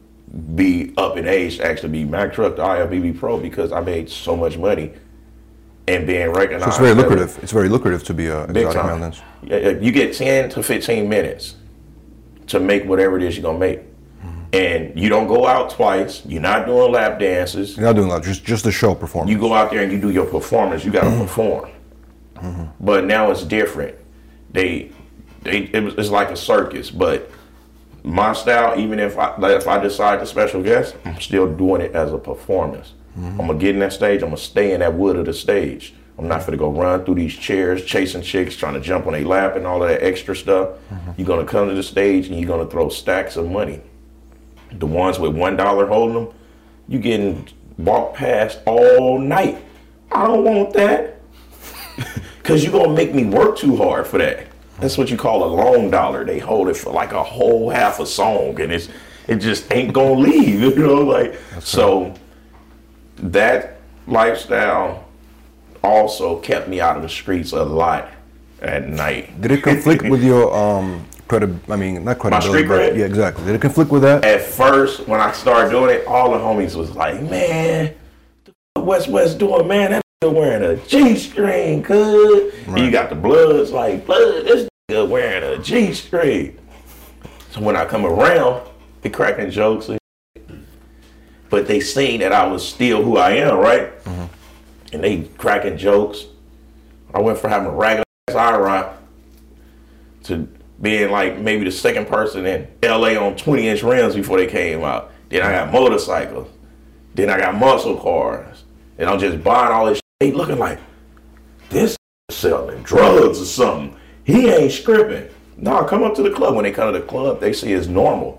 be up in age to actually be Mack Truck, the I F B B Pro, because I made so much money. And being recognized. So it's very lucrative. It's very lucrative to be a exotic male dancer. Yeah, you get ten to fifteen minutes to make whatever it is you're gonna make, mm-hmm. and you don't go out twice. You're not doing lap dances. You're not doing that. Just just the show performance. You go out there and you do your performance. You gotta mm-hmm. perform. Mm-hmm. But now it's different. They, they, it was, it's like a circus. But my style, even if I if I decide to special guest, I'm still doing it as a performance. Mm-hmm. I'm gonna get in that stage. I'm gonna stay in that wood of the stage. I'm not gonna go run through these chairs, chasing chicks, trying to jump on their lap and all of that extra stuff. Mm-hmm. You're gonna come to the stage and you're gonna throw stacks of money. The ones with one dollar holding them, you getting walked past all night. I don't want that, because you're gonna make me work too hard for that. That's what you call a long dollar. They hold it for like a whole half a song, and it's it just ain't gonna leave. You know, like That's so. Right. That lifestyle also kept me out of the streets a lot at night. Did it conflict with your um credi- I mean, not credibility, My street but cred? Yeah, exactly. Did it conflict with that? At first, when I started doing it, all the homies was like, "Man, the f- West West doing, man? That nigga wearing a G-string, cuz." Right. You got the Bloods like, "Blood, this nigga wearing a G-string." So when I come around, they cracking jokes. But they seen that I was still who I am, right? Mm-hmm. And they cracking jokes. I went from having a ragged ass eye rock to being like maybe the second person in L A on twenty inch rims before they came out. Then I got motorcycles. Then I got muscle cars. And I'm just buying all this shit, looking like, this selling drugs or something. He ain't stripping. No, come up to the club. When they come to the club, they see it's normal.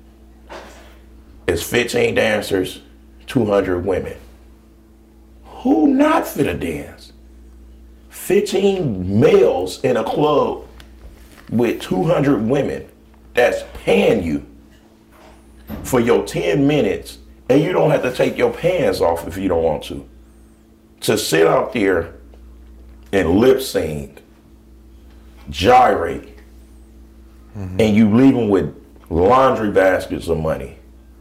It's fifteen dancers, two hundred women. Who not finna dance? fifteen males in a club with two hundred women that's paying you for your ten minutes, and you don't have to take your pants off if you don't want to. To sit out there and lip sync, gyrate, mm-hmm. and you leave them with laundry baskets of money.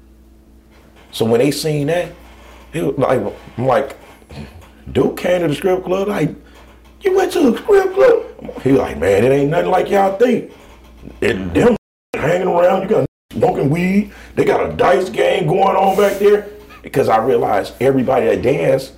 So when they seen that, it was like, I'm like, Duke came to the strip club, like, you went to the strip club? He like, man, it ain't nothing like y'all think. It, them hanging around, you got smoking weed, they got a dice game going on back there. Because I realized everybody that danced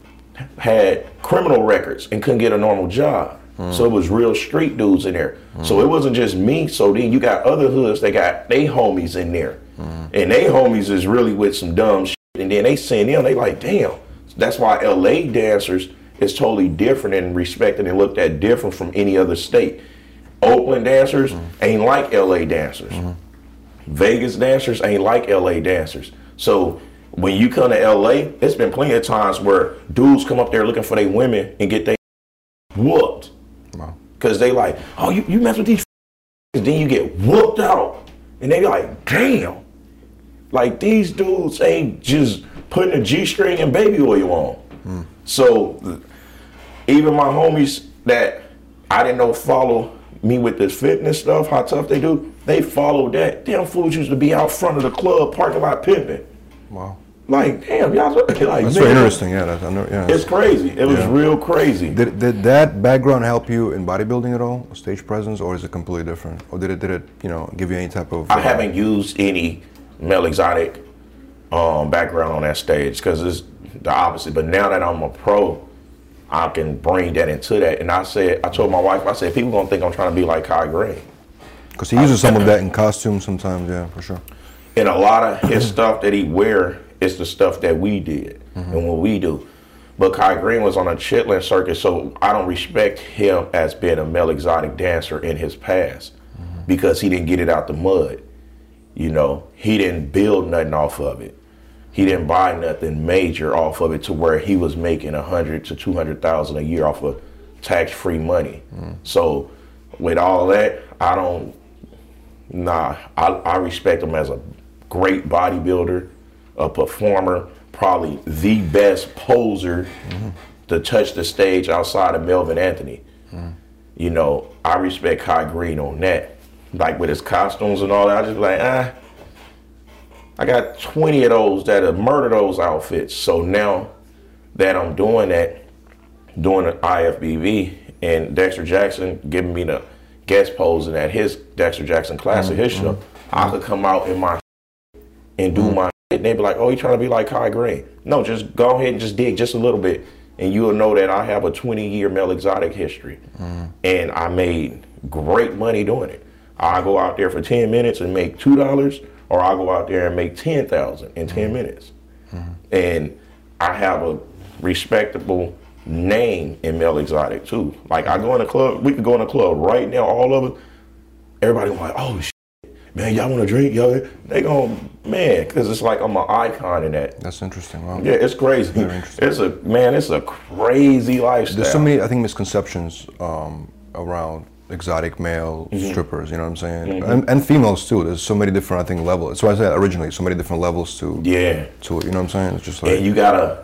had criminal records and couldn't get a normal job. Mm. So it was real street dudes in there. Mm. So it wasn't just me. So then you got other hoods that got they homies in there. Mm. And they homies is really with some dumb shit. And then they seen them, they like, damn. That's why L A dancers is totally different and respected and looked at different from any other state. Oakland dancers mm. ain't like L A dancers. Mm. Vegas dancers ain't like L A dancers. So when you come to L A, there's been plenty of times where dudes come up there looking for their women and get they whooped. Wow. Cause they like, oh, you, you mess with these f-? Then you get whooped out. And they like, damn. Like these dudes ain't just putting a G-string and baby oil on. Mm. So even my homies that I didn't know follow me with this fitness stuff, how tough they do, they followed that. Damn fools used to be out front of the club parking lot pimping. Wow. Like, damn, y'all like, that's man, very interesting, yeah. That's, I know, yeah. It's crazy. It was yeah. real crazy. Did, did that background help you in bodybuilding at all, stage presence, or is it completely different? Or did it, did it, you know, give you any type of... I uh, haven't used any male exotic um, background on that stage because it's the opposite. But now that I'm a pro, I can bring that into that. And I said, I told my wife, I said, people gonna think I'm trying to be like Kai Greene. Because he uses I, some of that in costumes sometimes, yeah, for sure. And a lot of his stuff that he wear is the stuff that we did mm-hmm. and what we do. But Kai Greene was on a Chitlin circuit, so I don't respect him as being a male exotic dancer in his past mm-hmm. because he didn't get it out the mud. You know, he didn't build nothing off of it. He didn't buy nothing major off of it to where he was making a hundred to two hundred thousand a year off of tax-free money. Mm. So with all that, I don't. Nah, I, I respect him as a great bodybuilder, a performer, probably the best poser mm-hmm. to touch the stage outside of Melvin Anthony. Mm. You know, I respect Kai Greene on that. Like with his costumes and all that, I just be like, ah, I got twenty of those that have murdered those outfits. So now that I'm doing that, doing an I F B V and Dexter Jackson giving me the guest posing at his Dexter Jackson Classic, mm-hmm. his show, mm-hmm. I could come out in my and do mm-hmm. my shit. And they'd be like, oh, you trying to be like Kai Greene? No, just go ahead and just dig just a little bit. And you'll know that I have a twenty year male exotic history. Mm-hmm. And I made great money doing it. I go out there for ten minutes and make two dollars, or I go out there and make ten thousand in ten mm-hmm. minutes. Mm-hmm. And I have a respectable name in male exotic too. Like I go in a club, we could go in a club right now, all of it. Everybody like, oh shit, man, y'all want to drink? Y'all, they gon' man, because it's like I'm an icon in that. That's interesting. Wow. Yeah, it's crazy. Very interesting. It's a man, it's a crazy lifestyle. There's so many, I think, misconceptions um, around exotic male mm-hmm. strippers, you know what I'm saying? Mm-hmm. And, and females too. There's so many different, I think, levels. That's why I said originally, so many different levels to yeah to it. You know what I'm saying? It's just like, and you gotta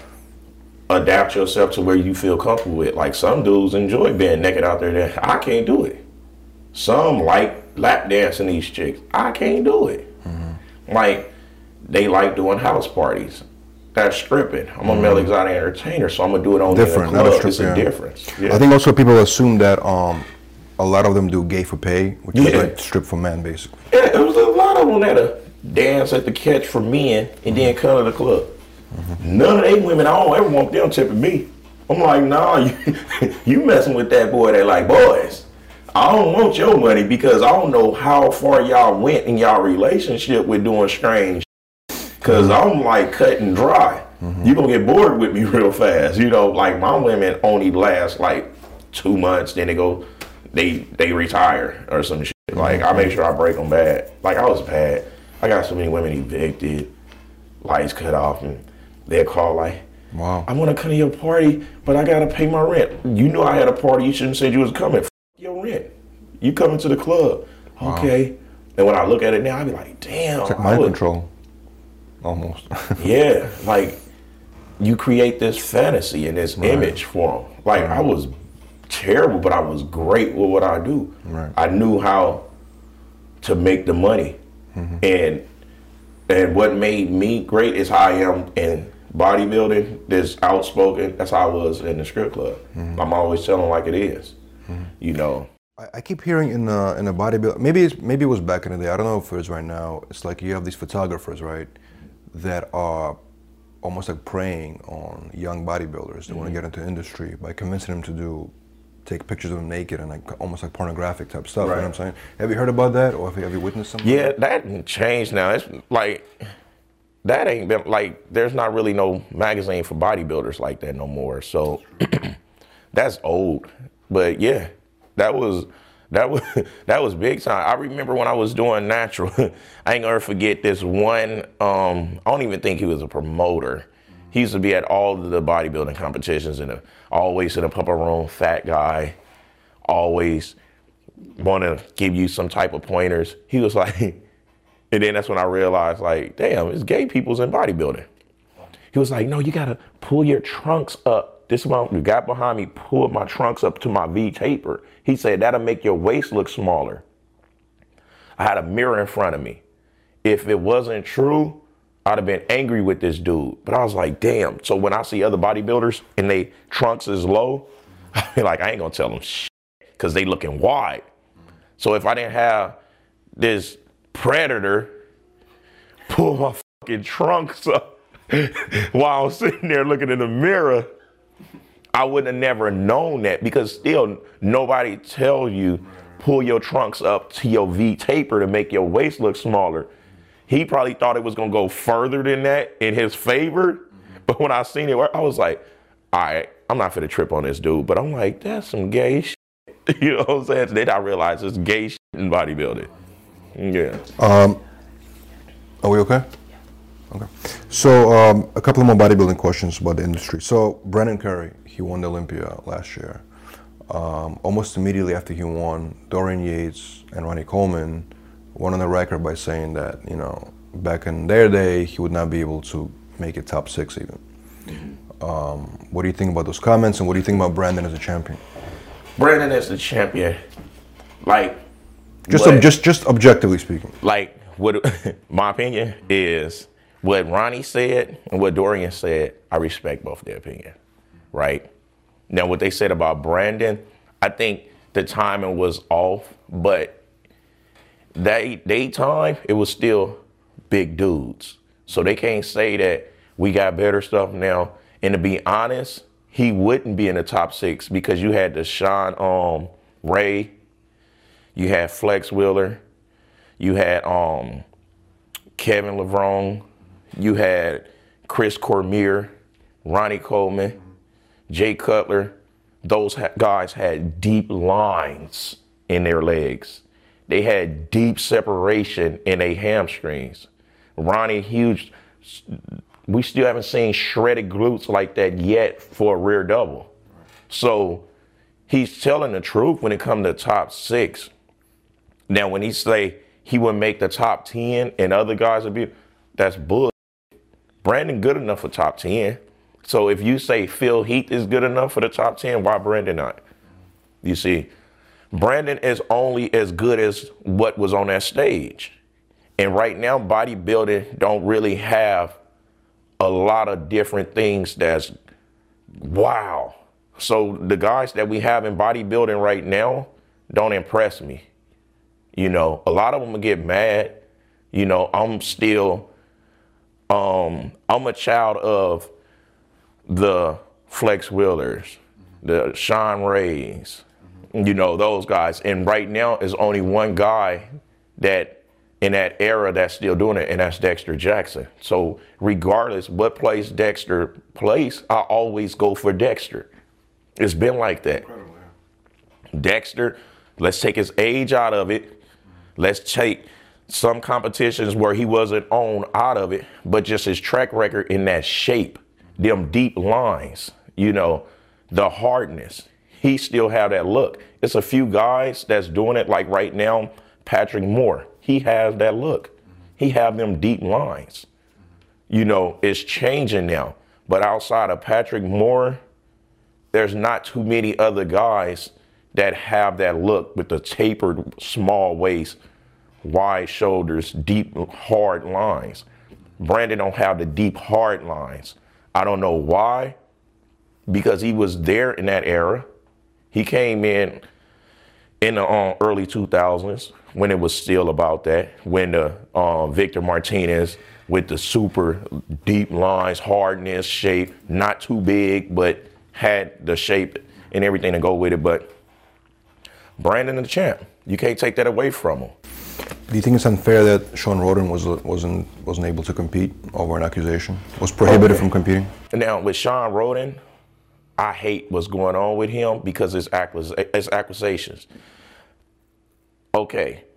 adapt yourself to where you feel comfortable with. Like some dudes enjoy being naked out there. That I can't do it. Some like lap dancing these chicks. I can't do it. Mm-hmm. Like they like doing house parties. That's stripping. I'm a mm-hmm. male exotic entertainer, so I'm gonna do it on different. The club. Not a strip, it's a yeah. difference. Yeah. I think also people assume that um, a lot of them do gay for pay, which yeah. is like strip for men, basically. Yeah, there was a lot of them that dance at the catch for men and mm-hmm. then come to the club. Mm-hmm. None of they women, I don't ever want them tipping me. I'm like, nah, you, you messing with that boy that like boys. I don't want your money because I don't know how far y'all went in y'all relationship with doing strange because mm-hmm. I'm like cut and dry. Mm-hmm. You're going to get bored with me real fast. You know, like my women only last like two months, then they go, they they retire or some shit. Like I make sure I break them bad. Like I was bad. I got so many women evicted, lights cut off, and they'll call like, wow, I want to come to your party, but I got to pay my rent. You knew I had a party. You shouldn't said you was coming. F your rent. You coming to the club. Wow. Okay. And when I look at it now, I be like, damn. It's like mind would, control. almost. Yeah, like you create this fantasy and this right. image for them. Like right. I was terrible, but I was great with what I do. Right. I knew how to make the money, mm-hmm. and and what made me great is how I am in bodybuilding. This outspoken. That's how I was in the strip club. Mm-hmm. I'm always telling like it is. Mm-hmm. You know. I keep hearing in a, in a bodybuilding, maybe it's, maybe it was back in the day, I don't know if it is right now, it's like you have these photographers, right, that are almost like preying on young bodybuilders that mm-hmm. want to get into industry by convincing them to do, take pictures of them naked and like almost like pornographic type stuff, right. You know what I'm saying? Have you heard about that or have you, have you witnessed something? Yeah, that changed now. It's like, that ain't been, like, there's not really no magazine for bodybuilders like that no more, so that's old, but yeah. That was that was that was big time. I remember when I was doing natural. I ain't gonna forget this one. Um, I don't even think he was a promoter. He used to be at all of the bodybuilding competitions and always in a pumper room, fat guy, always want to give you some type of pointers. He was like, and then that's when I realized, like, damn, it's gay people's in bodybuilding. He was like, no, you gotta pull your trunks up. This one, the guy behind me pulled my trunks up to my V taper. He said, that'll make your waist look smaller. I had a mirror in front of me. If it wasn't true, I'd have been angry with this dude. But I was like, damn. So when I see other bodybuilders and they trunks is low, I be like, I ain't gonna tell them shit, because they looking wide. So if I didn't have this predator pull my fucking trunks up while I'm sitting there looking in the mirror, I would have never known that, because still nobody tells you pull your trunks up to your V taper to make your waist look smaller. He probably thought it was gonna go further than that in his favor. But when I seen it, I was like, all right, I'm not finna trip on this dude. But I'm like, that's some gay shit. You know what I'm saying? Then I realized it's gay shit in bodybuilding. Yeah. Um, are we okay? Okay. So um, a couple of more bodybuilding questions about the industry. So Brandon Curry, he won the Olympia last year. Um, almost immediately after he won, Dorian Yates and Ronnie Coleman went on the record by saying that, you know, back in their day, he would not be able to make it top six even. Mm-hmm. Um, what do you think about those comments, and what do you think about Brandon as a champion? Brandon as the champion, like, just what, ob- just just objectively speaking. Like, what my opinion is, what Ronnie said and what Dorian said, I respect both their opinion, right? Now, what they said about Brandon, I think the timing was off, but they they time, it was still big dudes. So they can't say that we got better stuff now. And to be honest, he wouldn't be in the top six because you had the Sean um, Ray, you had Flex Wheeler, you had um, Kevin Levrone, you had Chris Cormier, Ronnie Coleman, Jay Cutler. Those ha- guys had deep lines in their legs. They had deep separation in their hamstrings. Ronnie, huge. We still haven't seen shredded glutes like that yet for a rear double. So he's telling the truth when it comes to top six. Now, when he say he would make the top ten and other guys would be, that's bull. Brandon good enough for top ten. So if you say Phil Heath is good enough for the top ten, why Brandon not? You see, Brandon is only as good as what was on that stage. And right now, bodybuilding don't really have a lot of different things that's wow. So the guys that we have in bodybuilding right now don't impress me. You know, a lot of them will get mad. You know, I'm still, um, I'm a child of the Flex Wheelers, the Sean Rays, you know, those guys. And right now is only one guy that in that era that's still doing it, and that's Dexter Jackson. So regardless what place Dexter plays, I always go for Dexter. It's been like that. Dexter, let's take his age out of it. Let's take some competitions where he wasn't on out of it, but just his track record in that shape, them deep lines, you know, the hardness. He still have that look. It's a few guys that's doing it, like right now, Patrick Moore. He has that look. He have them deep lines. you know, it's changing now. But outside of Patrick Moore, there's not too many other guys that have that look with the tapered, small waist, wide shoulders, deep, hard lines. Brandon don't have the deep, hard lines. I don't know why, because he was there in that era. He came in in the um, early two thousands when it was still about that, when the uh, Victor Martinez with the super deep lines, hardness, shape, not too big, but had the shape and everything to go with it. But Brandon the champ, you can't take that away from him. Do you think it's unfair that Shawn Rhoden was wasn't wasn't able to compete over an accusation? Was prohibited okay. from competing? Now with Shawn Rhoden, I hate what's going on with him because it's, accus- it's accusations. Okay,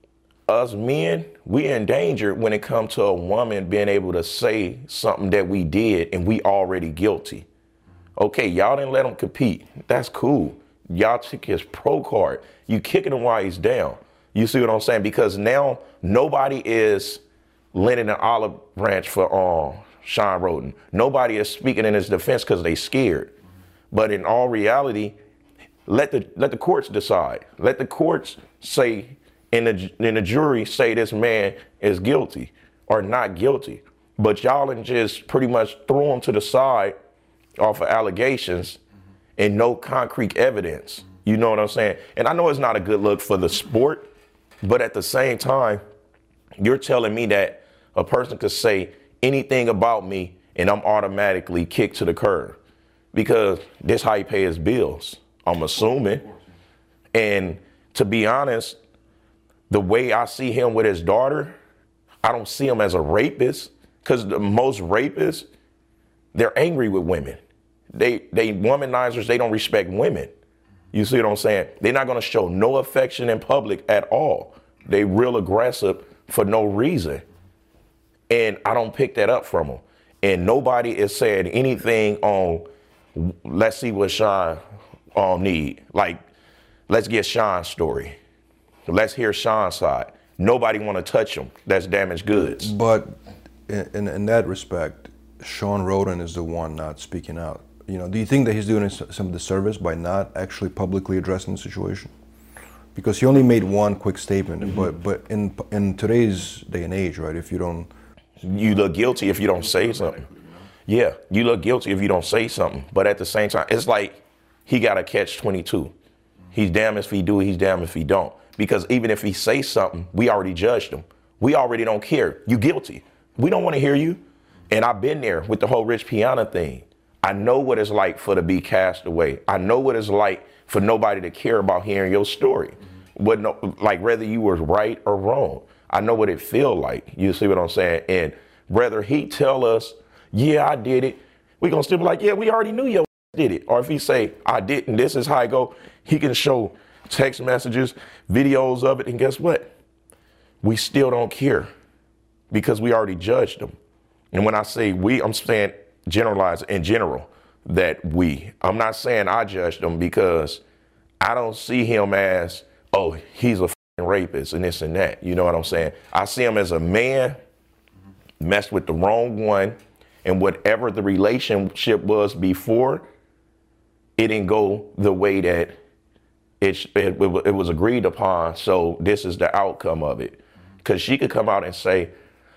us men, we in danger when it comes to a woman being able to say something that we did and we already guilty. Okay, y'all didn't let him compete. That's cool. Y'all took his pro card. You kicking him while he's down. You see what I'm saying? Because now nobody is lending an olive branch for um, Shawn Rhoden. Nobody is speaking in his defense because they scared. But in all reality, let the let the courts decide. Let the courts say, and the, and the jury say this man is guilty or not guilty. But y'all didn't just pretty much throw him to the side off of allegations and no concrete evidence. You know what I'm saying? And I know it's not a good look for the sport, but at the same time, you're telling me that a person could say anything about me and I'm automatically kicked to the curb because this how he pay his bills, I'm assuming. And to be honest, the way I see him with his daughter, I don't see him as a rapist, because the most rapists, they're angry with women. They they womanizers, they don't respect women. You see what I'm saying? They're not gonna show no affection in public at all. They real aggressive for no reason. And I don't pick that up from them. And nobody is saying anything on, let's see what Shawn um, need. Like, let's get Shawn's story. Let's hear Shawn's side. Nobody want to touch him. That's damaged goods. But in, in that respect, Shawn Rhoden is the one not speaking out. You know, do you think that he's doing some disservice by not actually publicly addressing the situation? Because he only made one quick statement. Mm-hmm. But but in in today's day and age, right? If you don't, you look guilty if you don't say something. Yeah, you look guilty if you don't say something. But at the same time, it's like he got a catch twenty-two. He's damned if he do, he's damned if he don't. Because even if he says something, we already judged him. We already don't care. You guilty. We don't want to hear you. And I've been there with the whole Rich Piana thing. I know what it's like for to be cast away. I know what it's like for nobody to care about hearing your story. What no, like whether you were right or wrong. I know what it feel like. You see what I'm saying? And whether he tell us, yeah, I did it, we gonna still be like, yeah, we already knew you did it. Or if he say, I didn't, this is how I go, he can show text messages, videos of it, and guess what? We still don't care because we already judged him. And when I say we, I'm saying generalize in general that we. I'm not saying I judged him because I don't see him as, oh, he's a f***ing rapist and this and that. You know what I'm saying? I see him as a man messed with the wrong one, and whatever the relationship was before, it didn't go the way that it, it, it was agreed upon. So this is the outcome of it. Because she could come out and say,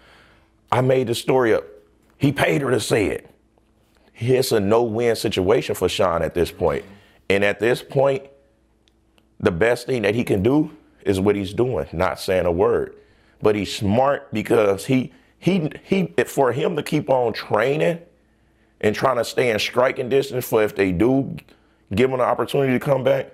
I made the story up. He paid her to say it. It's a no-win situation for Shawn at this point. And at this point, the best thing that he can do is what he's doing, not saying a word. But he's smart because he he he for him to keep on training and trying to stay in striking distance for if they do give him an opportunity to come back,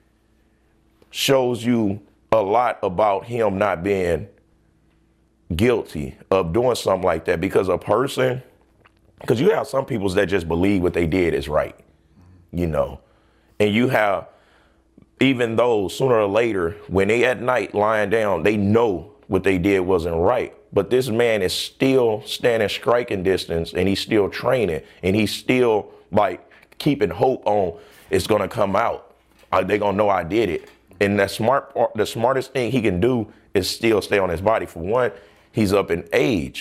shows you a lot about him not being guilty of doing something like that. Because a person, because you have some people that just believe what they did is right, you know, and you have even those sooner or later when they at night lying down, they know what they did wasn't right. But this man is still standing striking distance and he's still training and he's still like keeping hope on it's going to come out. Uh, they're going to know I did it. And the smart part, the smartest thing he can do is still stay on his body. For one, he's up in age.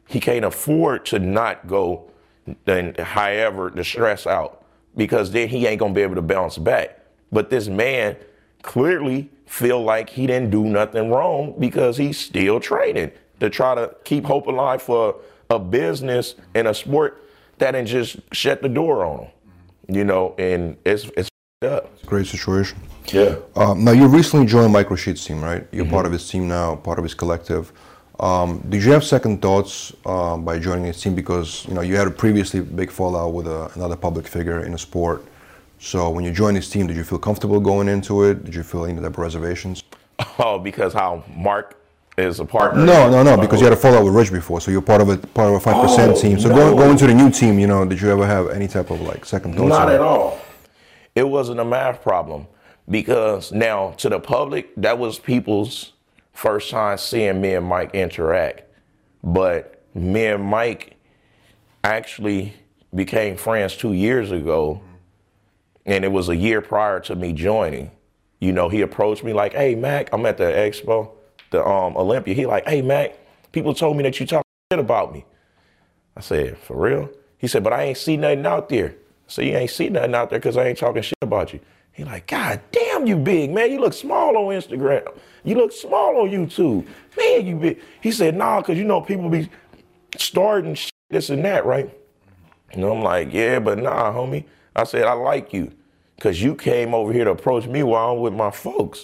he can't afford to not go and however the stress out, because then he ain't gonna be able to bounce back. But this man clearly feel like he didn't do nothing wrong because he's still training to try to keep hope alive for a business and a sport that didn't just shut the door on him, you know, and it's it's up. Great situation. Yeah. Um, now you recently joined Microsheet's team, right? You're Mm-hmm. part of his team now, part of his collective. Um, did you have second thoughts um, by joining his team, because you know you had a previously big fallout with a, another public figure in the sport? So when you joined his team, did you feel comfortable going into it? Did you feel any type of reservations? Oh, because how Mark is a partner? No, no, no, because you had a fallout with Rich before, so you're part of a part of a five percent Oh, team. So no. going going to the new team, you know, did you ever have any type of like second thoughts? Not on at it? all. It wasn't a math problem, because now to the public, that was people's first time seeing me and Mike interact. But me and Mike actually became friends two years ago, and it was a year prior to me joining. You know, he approached me like, "Hey, Mac, I'm at the expo, the um, Olympia." He like, "Hey, Mac, people told me that you talk shit about me." I said, "For real?" He said, "But I ain't see nothing out there." So you ain't see nothing out there because I ain't talking shit about you. He like, "God damn, you big, man. You look small on Instagram. You look small on YouTube. Man, you big." He said, "Nah, because you know people be starting shit, this and that, right?" And I'm like, "Yeah, but nah, homie." I said, "I like you because you came over here to approach me while I'm with my folks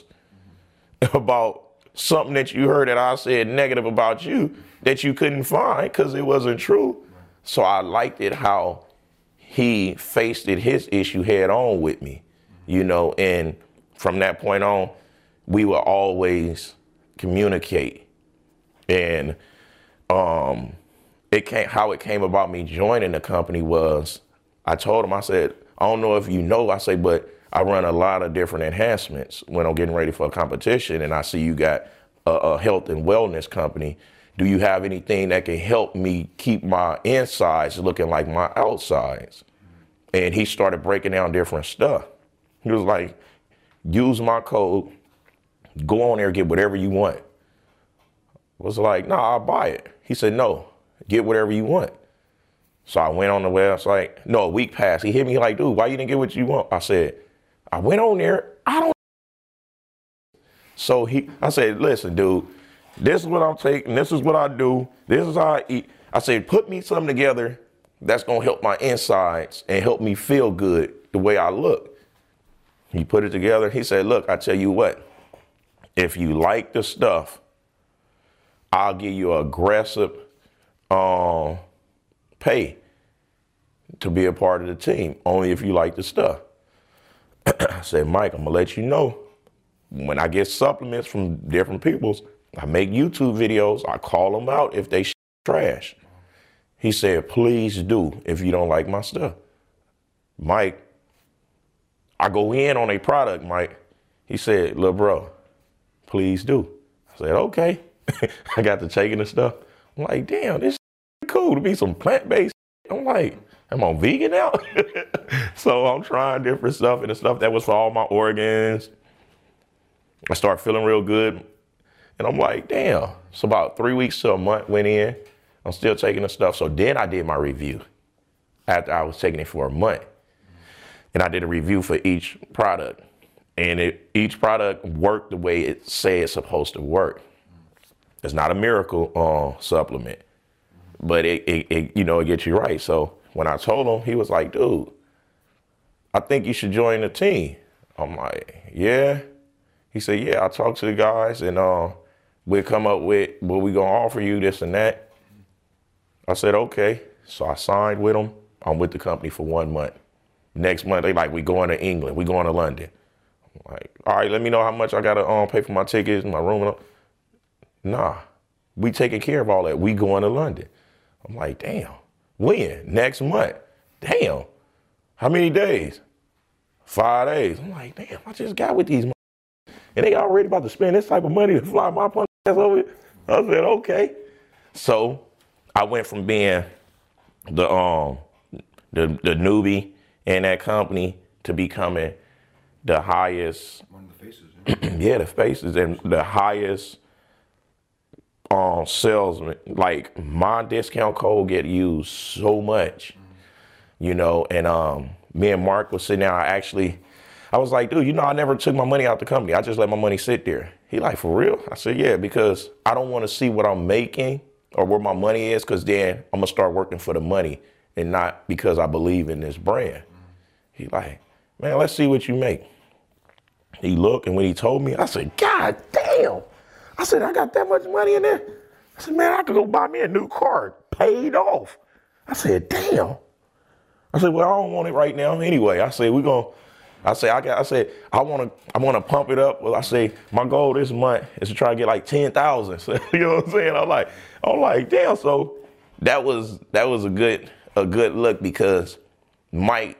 about something that you heard that I said negative about you that you couldn't find because it wasn't true." So I liked it how he faced it, his issue head on with me, you know, and from that point on, we will always communicate. And um, it came, how it came about me joining the company was, I told him, I said, "I don't know if you know," I say, "but I run a lot of different enhancements when I'm getting ready for a competition, and I see you got a, a health and wellness company. Do you have anything that can help me keep my insides looking like my outsides?" And he started breaking down different stuff. He was like, "Use my code, go on there, get whatever you want." I was like, "Nah, I'll buy it." He said, "No, get whatever you want." So I went on the website. No, a week passed. He hit me like, "Dude, why you didn't get what you want?" I said, "I went on there. I don't." So he, I said, "Listen, dude, this is what I'm taking. This is what I do. This is how I eat." I said, "Put me something together that's going to help my insides and help me feel good the way I look." He put it together. He said, "Look, I tell you what, if you like the stuff, I'll give you aggressive um, pay to be a part of the team, only if you like the stuff." I said, "Mike, I'm going to let you know, when I get supplements from different peoples, I make YouTube videos. I call them out if they sh- trash." He said, "Please do if you don't like my stuff." Mike, I go in on a product, Mike. He said, "Look, bro, please do." I said, "Okay." I got to taking the stuff. I'm like, damn, this is cool to be some plant-based. I'm like, am I vegan now? So I'm trying different stuff, and the stuff that was for all my organs. I start feeling real good. And I'm like, damn. So about three weeks to a month went in. I'm still taking the stuff. So then I did my review after I was taking it for a month. And I did a review for each product. And it, each product worked the way it say it's supposed to work. It's not a miracle uh, supplement, but it, it, it, you know, it gets you right. So when I told him, he was like, "Dude, I think you should join the team." I'm like, "Yeah." He said, "Yeah, I'll talk to the guys and uh, we'll come up with what we gonna offer you, this and that." I said, "Okay." So I signed with them. I'm with the company for one month. Next month, they like, "We going to England. We going to London." I'm like, "All right, let me know how much I gotta um, pay for my tickets, my room." And all. Nah, we taking care of all that. We going to London. I'm like, damn. When? Next month. Damn. How many days? Five days. I'm like, damn, I just got with these m- and they already about to spend this type of money to fly my punk ass over here. I said, okay. So I went from being the um the the newbie in that company to becoming the highest. One of the faces. Yeah. Yeah, the faces and the highest um, salesman, like my discount code get used so much, you know, and um, me and Mark was sitting there. I actually, I was like, dude, you know, I never took my money out the company. I just let my money sit there. He like, for real? I said, yeah, because I don't want to see what I'm making or where my money is, because then I'm going to start working for the money and not because I believe in this brand. He like, man, let's see what you make. He looked, and when he told me, I said, God damn. I said, I got that much money in there? I said, man, I could go buy me a new car, paid off. I said, damn. I said, well, I don't want it right now anyway. I said, we're going to, I said, I got, I said, I want to, I want to pump it up. Well, I say, my goal this month is to try to get like ten thousand. So, you know what I'm saying? I'm like, I'm like, damn. So that was, that was a good, a good look, because Mike,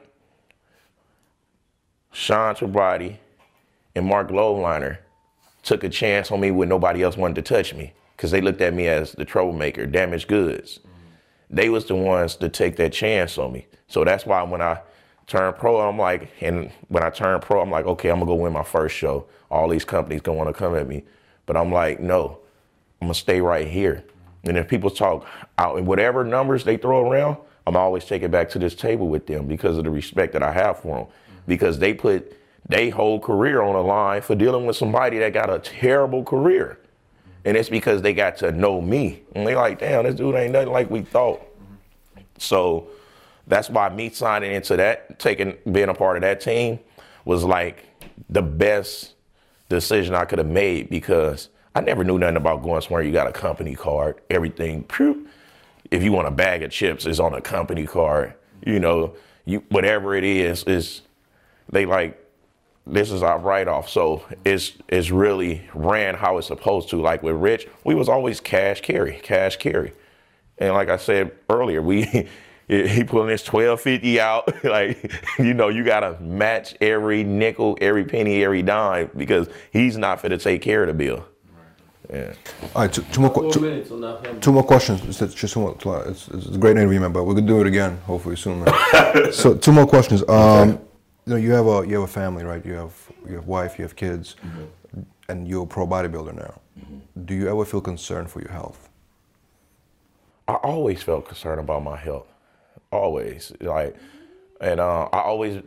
Sean Trabati, and Mark Loveliner took a chance on me when nobody else wanted to touch me, because they looked at me as the troublemaker, damaged goods. Mm-hmm. They was the ones to take that chance on me. So that's why when I turned pro, I'm like, and when I turned pro, I'm like, okay, I'm gonna go win my first show. All these companies gonna wanna come at me. But I'm like, no, I'm gonna stay right here. And if people talk out in whatever numbers they throw around, I'm always taking back to this table with them because of the respect that I have for them. Mm-hmm. Because they put their whole career on the line for dealing with somebody that got a terrible career. And it's because they got to know me. And they like, damn, this dude ain't nothing like we thought. Mm-hmm. So that's why me signing into that, taking, being a part of that team was like the best decision I could have made, because I never knew nothing about going somewhere. You got a company card, everything. Phew. If you want a bag of chips, it's on a company card. You know, you whatever it is, is they like, this is our write-off. So it's it's really ran how it's supposed to. Like with Rich, we was always cash carry, cash carry. And like I said earlier, we he pulling his twelve fifty out. Like, you know, you got to match every nickel, every penny, every dime, because he's not fit to take care of the bill. Yeah. All right, two, two more qu- two, two more questions. It's just two more, it's, it's a great interview, man, but we're gonna do it again hopefully soon, man. So two more questions. Um, you know, you have a you have a family, right? You have you have wife, you have kids, mm-hmm. and you're a pro bodybuilder now. Mm-hmm. Do you ever feel concerned for your health? I always felt concerned about my health, always. Like, and uh, I always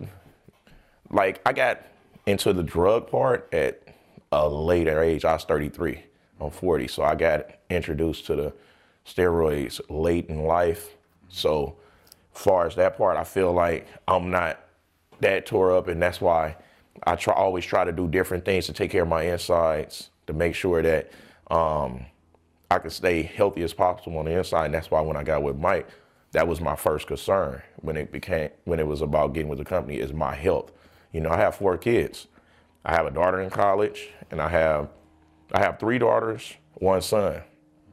like I got into the drug part at a later age. I was thirty-three. I'm forty, so I got introduced to the steroids late in life. So as far as that part, I feel like I'm not that tore up, and that's why I try always try to do different things to take care of my insides, to make sure that um, I can stay healthy as possible on the inside. And that's why when I got with Mike, that was my first concern when it became when it was about getting with the company, is my health. You know, I have four kids. I have a daughter in college, and I have I have three daughters, one son.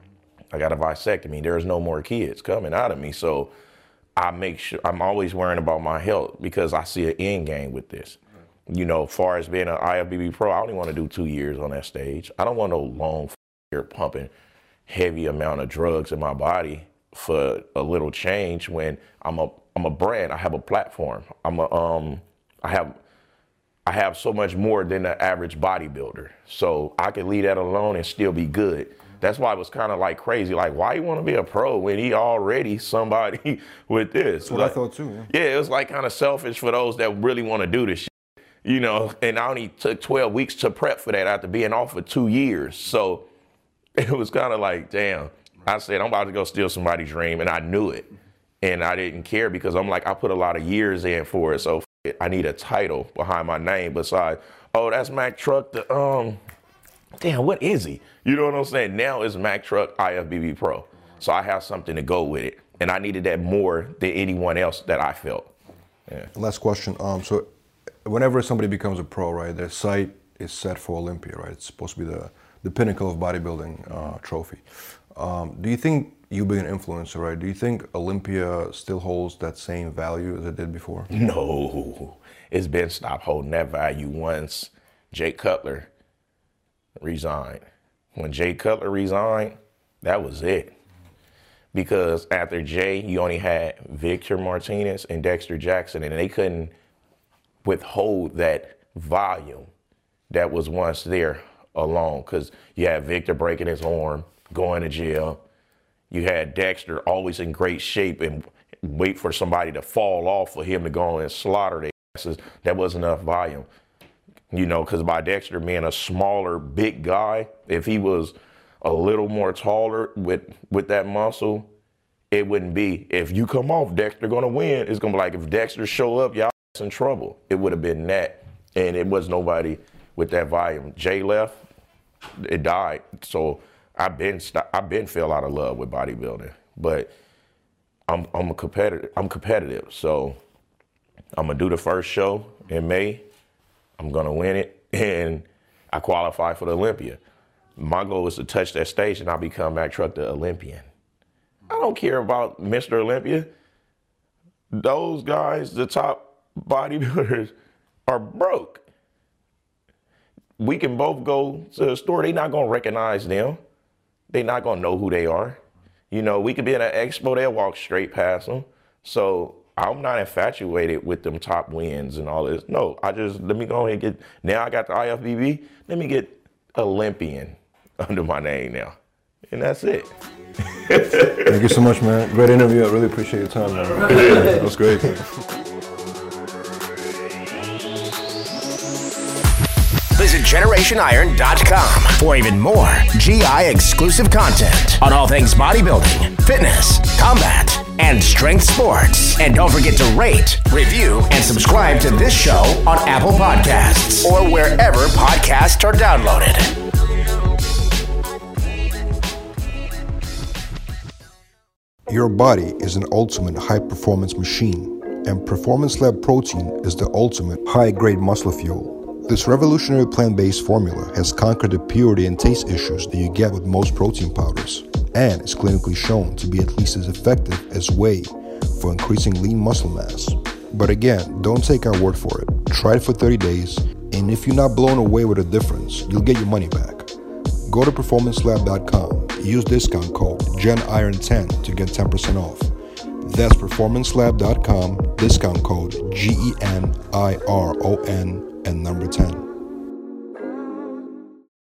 I got a vasectomy. There's no more kids coming out of me. So I make sure I'm always worrying about my health, because I see an end game with this. You know, as far as being an I F B B pro, I only want to do two years on that stage. I don't want no long year pumping heavy amount of drugs in my body for a little change when I'm a I'm a brand. I have a platform. I'm a um I have I have so much more than the average bodybuilder. So I can leave that alone and still be good. That's why it was kind of like crazy. Like, why you want to be a pro when he already somebody with this? That's what like, I thought too. Yeah. yeah, it was like kind of selfish for those that really want to do this shit. You know, and I only took twelve weeks to prep for that after being off for two years. So it was kind of like, damn. I said, I'm about to go steal somebody's dream, and I knew it. And I didn't care, because I'm like, I put a lot of years in for it. So I need a title behind my name besides, oh, that's Mack Truck. The um, damn, what is he? You know what I'm saying? Now it's Mack Truck I F B B Pro. So I have something to go with it, and I needed that more than anyone else that I felt. Yeah. Last question. Um, so whenever somebody becomes a pro, right, their sight is set for Olympia, right? It's supposed to be the the pinnacle of bodybuilding uh, trophy. Um, do you think, you being an influencer, right, do you think Olympia still holds that same value as it did before? No, it's been stopped holding that value once Jay Cutler resigned. When Jay Cutler resigned, that was it. Because after Jay, you only had Victor Martinez and Dexter Jackson, and they couldn't withhold that volume that was once there alone, because you had Victor breaking his arm, going to jail. You had Dexter always in great shape and wait for somebody to fall off for him to go and slaughter their asses. That wasn't enough volume. You know, because by Dexter being a smaller, big guy, if he was a little more taller with with that muscle, it wouldn't be. If you come off, Dexter gonna win. It's gonna be like if Dexter show up, y'all in trouble. It would have been that, and it was nobody with that volume. Jay left, it died. So I've been I've been fell out of love with bodybuilding, but I'm I'm a competitor. I'm competitive, so I'm gonna do the first show in May. I'm gonna win it, and I qualify for the Olympia. My goal is to touch that stage, and I become Mack Truck the Olympian. I don't care about Mister Olympia. Those guys, the top bodybuilders, are broke. We can both go to the store. They're not gonna recognize them. They're not gonna know who they are. You know, we could be in an expo, they'll walk straight past them. So I'm not infatuated with them top wins and all this. No, I just, let me go ahead and get, now I got the I F B B, let me get Olympian under my name now. And that's it. Thank you so much, man. Great interview. I really appreciate your time, man. That was great. Visit generation iron dot com for even more G I exclusive content on all things bodybuilding, fitness, combat, and strength sports. And don't forget to rate, review, and subscribe to this show on Apple Podcasts or wherever podcasts are downloaded. Your body is an ultimate high-performance machine, and Performance Lab Protein is the ultimate high-grade muscle fuel. This revolutionary plant-based formula has conquered the purity and taste issues that you get with most protein powders, and is clinically shown to be at least as effective as whey for increasing lean muscle mass. But again, don't take our word for it. Try it for thirty days, and if you're not blown away with the difference, you'll get your money back. Go to performance lab dot com, use discount code Gen Iron ten to get ten percent off. That's performance lab dot com, discount code G E N I R O N and number ten.